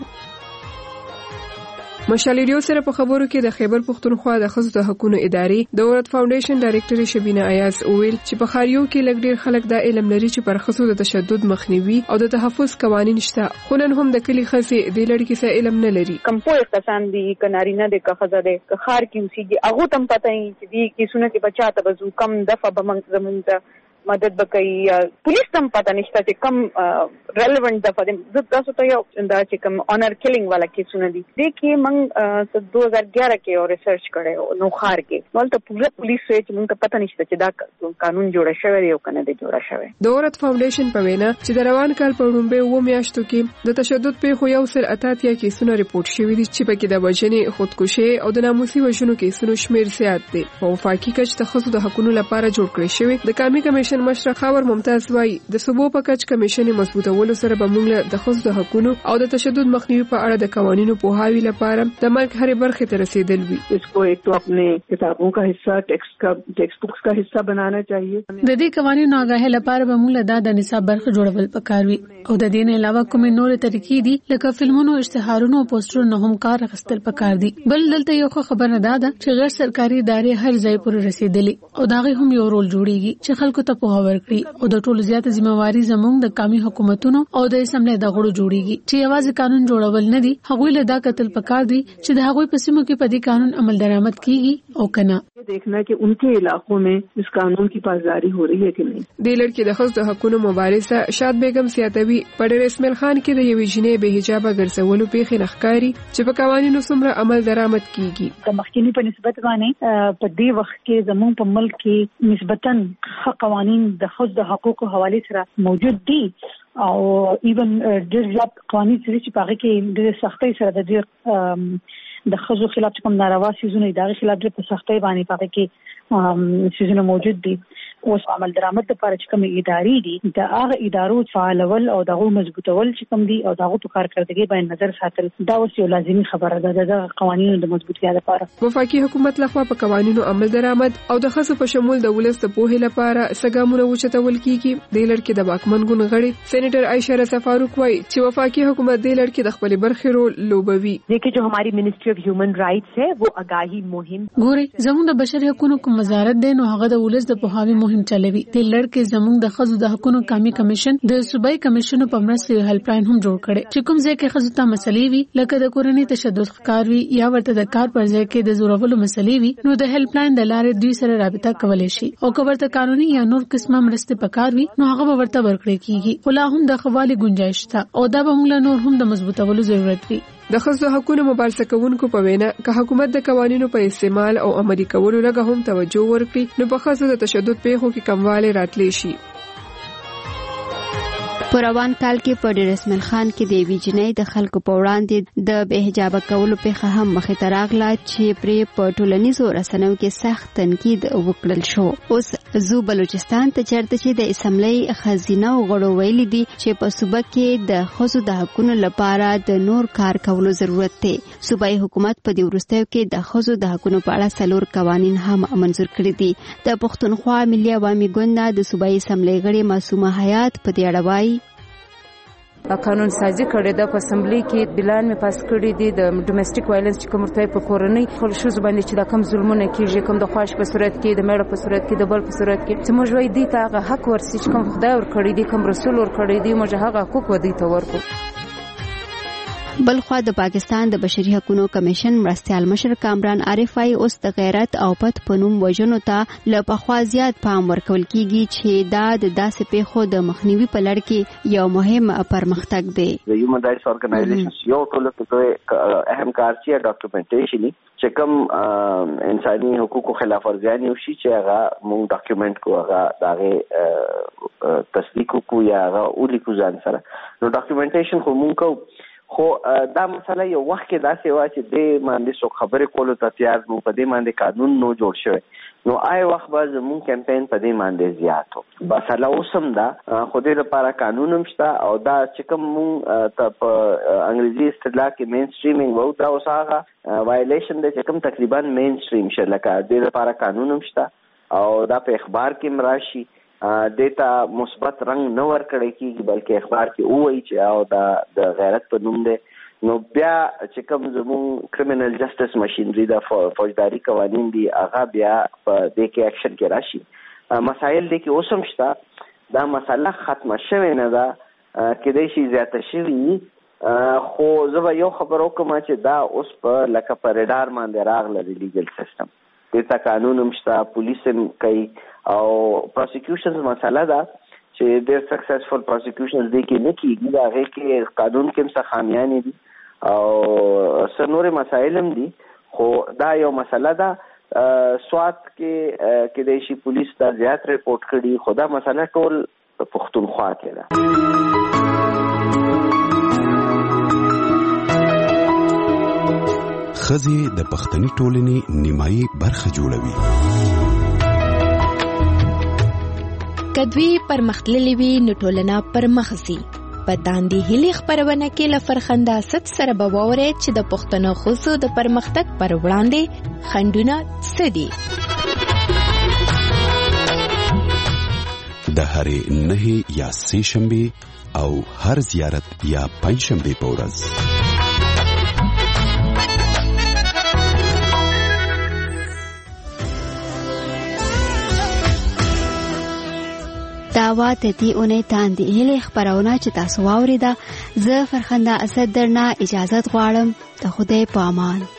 مشال ریډیو سره په خبرو کې د خیبر پښتونخوا د ښځو د حقوقو ادارې د ورد فاونډیشن ډایریکټر شبینه ایاز وویل چې په خاریو کې لږ ډیر خلک دا علم لري چې پر ښځو د تشدد مخنیوي او د تحفظ قوانین شته، خو نن هم د کلی ښځې د لړ کې څه علم نه لري. کم پوهه کسان دي، کنارینه د کخزه د خار کې اوسېږي، هغه تم پته نه چې دي کیسونه کې بچاته بزو کم دفعه بمنځ زمونږ مدد وکړي. پولیس تم پته نشته چې کم ریلیونٹ دفعه د تاسو ته یو دا چې کم آنر کیلینګ والا کیسونه دي. د کې موږ دو هزار ګیارہ کې او ریسرچ کړو نو خار کې نو ته پوره پولیس وایي چې موږ ته پته نشته چې دا قانون جوړ شوی دی او کنه دی جوړ شوی. د ورد فاونډیشن په وینا چې د روان کال په وړاندې و میاشتو کې د تشدد په خو یو سل اتاتیا کیسونه ریپورت شوی دي چې پکې د وژنې، خودکشي او د ناموسي وژنو کیسونو شمیر زیات دي. په وفاقي کچ د ښځو د حقوقو لپاره جوړ کړی شوی د قومي کمیشن مشر خاور ممتاز وایي د صوبو په کچ کمیشن مضبوطولو سره به موږ د ښځو د حقوقو او د تشدد مخنیوي په اړه د قوانینو پوهاوي لپاره د ملک هرې برخې ته رسیدل وي. इसको एक तो अपने किताबों का हिस्सा, टेक्स्ट का टेक्स्ट बुक्स का हिस्सा बनाना चाहिए. د دې قوانینو آگاهی لپاره به موږ د نصاب برخه جوړول پکار وي او د دې نه علاوه کومې نورې طریقې دي لکه فلمونو، اشتهارونو او پوسټرونو هم کار اخیستل پکار دي. بل دلته یو خبره ده چې غیر سرکاري ادارې هر ځای پورې رسیدلي او دا غي هم یو رول جوړيږي چې خلکو ته په هاور کړی او د ټولو زیاته ذمہواری زموږ د قومي حکومتونو او د اسمبلی د غړو جوړیږي چې یوازې قانون جوړول نه دي، هغوی له دا قتل پکار دي چې د هغوی په سیمو کې په دې قانون عمل درآمد کیږي او کنه. देखना कि उनके इलाकों में इस कानून की पासदारी हो रही है कि नहीं. د لړ کې د ښځو د حقوقو مبارزه شاد بیگم سیاتوي په ډېر اسماعیل خان کې د یوې جنې به حجابه ګرځولو پیښې نخکاری چې په قوانینو څومره عمل درآمد کیږي. د مخکینی په نسبت باندې په دې وخت کې زموږ په ملک کې نسبتاً ښه قوانین د ښځو د حقوقو حواله سره موجود دي او ایون ډېر زیات قوانین چې په هغه کې د سختۍ سره د ډېر د ښځو خلاف کوم ناروا سيزونه دغه خلاف د سختۍ باندې پاتې کې سيزونه موجود دي. اوس عمل درآمد لپاره چې کوم ادارې دي د هغه ادارو فعالول او دغه مضبوطول چې کوم دي او دغه په کارکړدګي باندې نظر ساتل دا اوس یو لازمي خبره ده د قوانینو د مضبوطیا لپاره. وفاقي حکومت لخوا په قوانینو عمل درآمد او د ښځو په شمول د ولست په هله لپاره سګامونه وچتول کیږي. د لړ کې د باکمن ګون غړي سېنیټر عائشہ رضا فاروق وايي چې وفاقي حکومت د لړ کې د خپل برخې رول لوبوي. देखिए जो हमारी मिनिस्ट्री ऑफ ह्यूमन राइट्स है वो आगाही मुहिम ګوري زموږ د بشري حقوقو کوم وزارت دی نو هغه د ولست د پوهاوي مهم چلوي. د لړ کې زموږ د ښځو د حقوقو قومي کمیشن د صوبایي کمیشنونو په مرسته یو هیلپ لاین هم جوړ کړي چې کوم ځای کې ښځو ته مسلې وي لکه د کورنۍ تشدد ښکار وي یا ورته د کار پر ځای کې د زورولو مسلې وي نو د هیلپ لاین د لارې دوی سره رابطه کولای شي او که ورته قانوني یا نور قسمه مرسته پکار وي نو هغه به ورته ورکړي کیږي. خو لا هم د خوالي گنجائش شته او دا به موږ نور هم د مضبوطولو ضرورت وي. د ښځو حقوقو مبارزه کوونکو په وینا که حکومت د قوانینو په استعمال او عملي کولو لږه هم توجه ورکړي نو په ښځو د تشدد پیښو کې کموالی راتلی شي. په روان کال کې په ډېر اسماعیل خان کې د یوې جنۍ د خلکو په وړاندې د بې حجابه کولو پیښه هم مخې ته راغله چې پرې په ټولنیزو رسنیو کې سخت تنقید وکړل شو. اوس زو بلوچستان ته چېرته چې د اسمبلی ښځینه غړو ویلي دي چې په صوبه کې د ښځو د حقوقو لپاره د نور کار کولو ضرورت دی. صوبایي حکومت په دې وروستیو کې د ښځو د حقوقو په اړه څلور قوانین هم منظور کړي دي. د پښتونخوا ملي عوامي ګوند د صوبایي اسمبلی غړي معصومه حیات په دې اړه وایي قانون سازي کړی د اسمبلی کې بلان می پاس کړی دي د ډومېسټک وایلنس چې کوم ورته په کورنۍ خپل شوز باندې چې د کم ظلمونه کیږي کوم د خواش په صورت کې د مېړه په صورت کې د بل په صورت کې چې موږ وایي دي ته حق ورسي چې کوم خدای ور کړی دي کوم رسول ور کړی دي موږ هغه حقوق ودی ته ورکو. بلخوا د پاکستان د بشري حقوقو کمیشن مرستيال مشر کامران عارف وايي اوس د غیرت او پت پنوم وژنو ته له پخوا زیات پام ورکول کیږي چې دا د داسې پیښو د مخنیوي په لړ کې یو مهم پرمختګ دی. د هیومن رائټس اورګنایزیشنز یو ټول ته اهم کار چې ډاکومنټیشن چې کوم انساني حقوقو خلاف ورزیانې وشي چې هغه موږ ډاکومنټ کو هغه دغه تصدیق کو یا هغه اولی کو ځان سره نو ډاکومنټیشن خو موږ کو خو دا مسله یو وخت کې داسې و چې د باندې څوک خبرې کولو ته تیار نو په دې باندې قانون نو جوړ شوی نو آی وخت به زموږ کمپاین په دې باندې زیات و مسله اوس هم ده خو دې لپاره قانون هم شته او دا چې کوم مونږ ته په انګریزي اصطلاح کې مین سټریمینګ وو دا اوس هغه وایلیشن دی چې کوم تقریبا مین سټریم شي لکه دې لپاره قانون هم شته او دا په اخبار کې مراشي دیتا مثبت رنگ نه ورکړی کیږي بلکې اخبار کې وایي چې او دا د غیرت په نوم دی نو بیا چې کوم زموږ کریمینل جسټس ماشینری د فوجداري قوانین دي هغه بیا په دې کې اکشن کې راشي مسایل دي کې اوس هم شته دا مسله ختمه شوې نه ده کېدای شي زیاته شوي خو زه یو خبر وکم چې دا اوس په لکه په ریډار باندې راغله د لیګل سیستم دته قانون هم شته پولیس هم کوي او پروسیکیوشنز مسله ده چې ډېر سکسسفل پروسیکیوشنز دي کې نه کیږي دا هغه کې قانون کې څه خامیانې دي او سنوري مسائل هم دي خو دا یو مسله ده سوات کې کې د شي پولیس دا زیات ریپورت کړي خو دا مسله ټول پښتونخوا کې ده ښځې د پښتني ټولنې نیمایي برخه جوړوي. کدوی پرمختللې وي نو ټولنه پرمخسي. په داندې هلي خبرونه کې لفرخنده ست سره بوورې چې د پښتنو خصو د پرمختګ پر وړاندې خندونه سدي. د هرې نه یا سې شنبه او هر زیارت یا پنځ شنبه په ورځ داوا ته دی اونې تاندې هلي خبرونه چې تاسو واورېده زه فرخنده اسد درنه اجازه غواړم ته خدای په امان.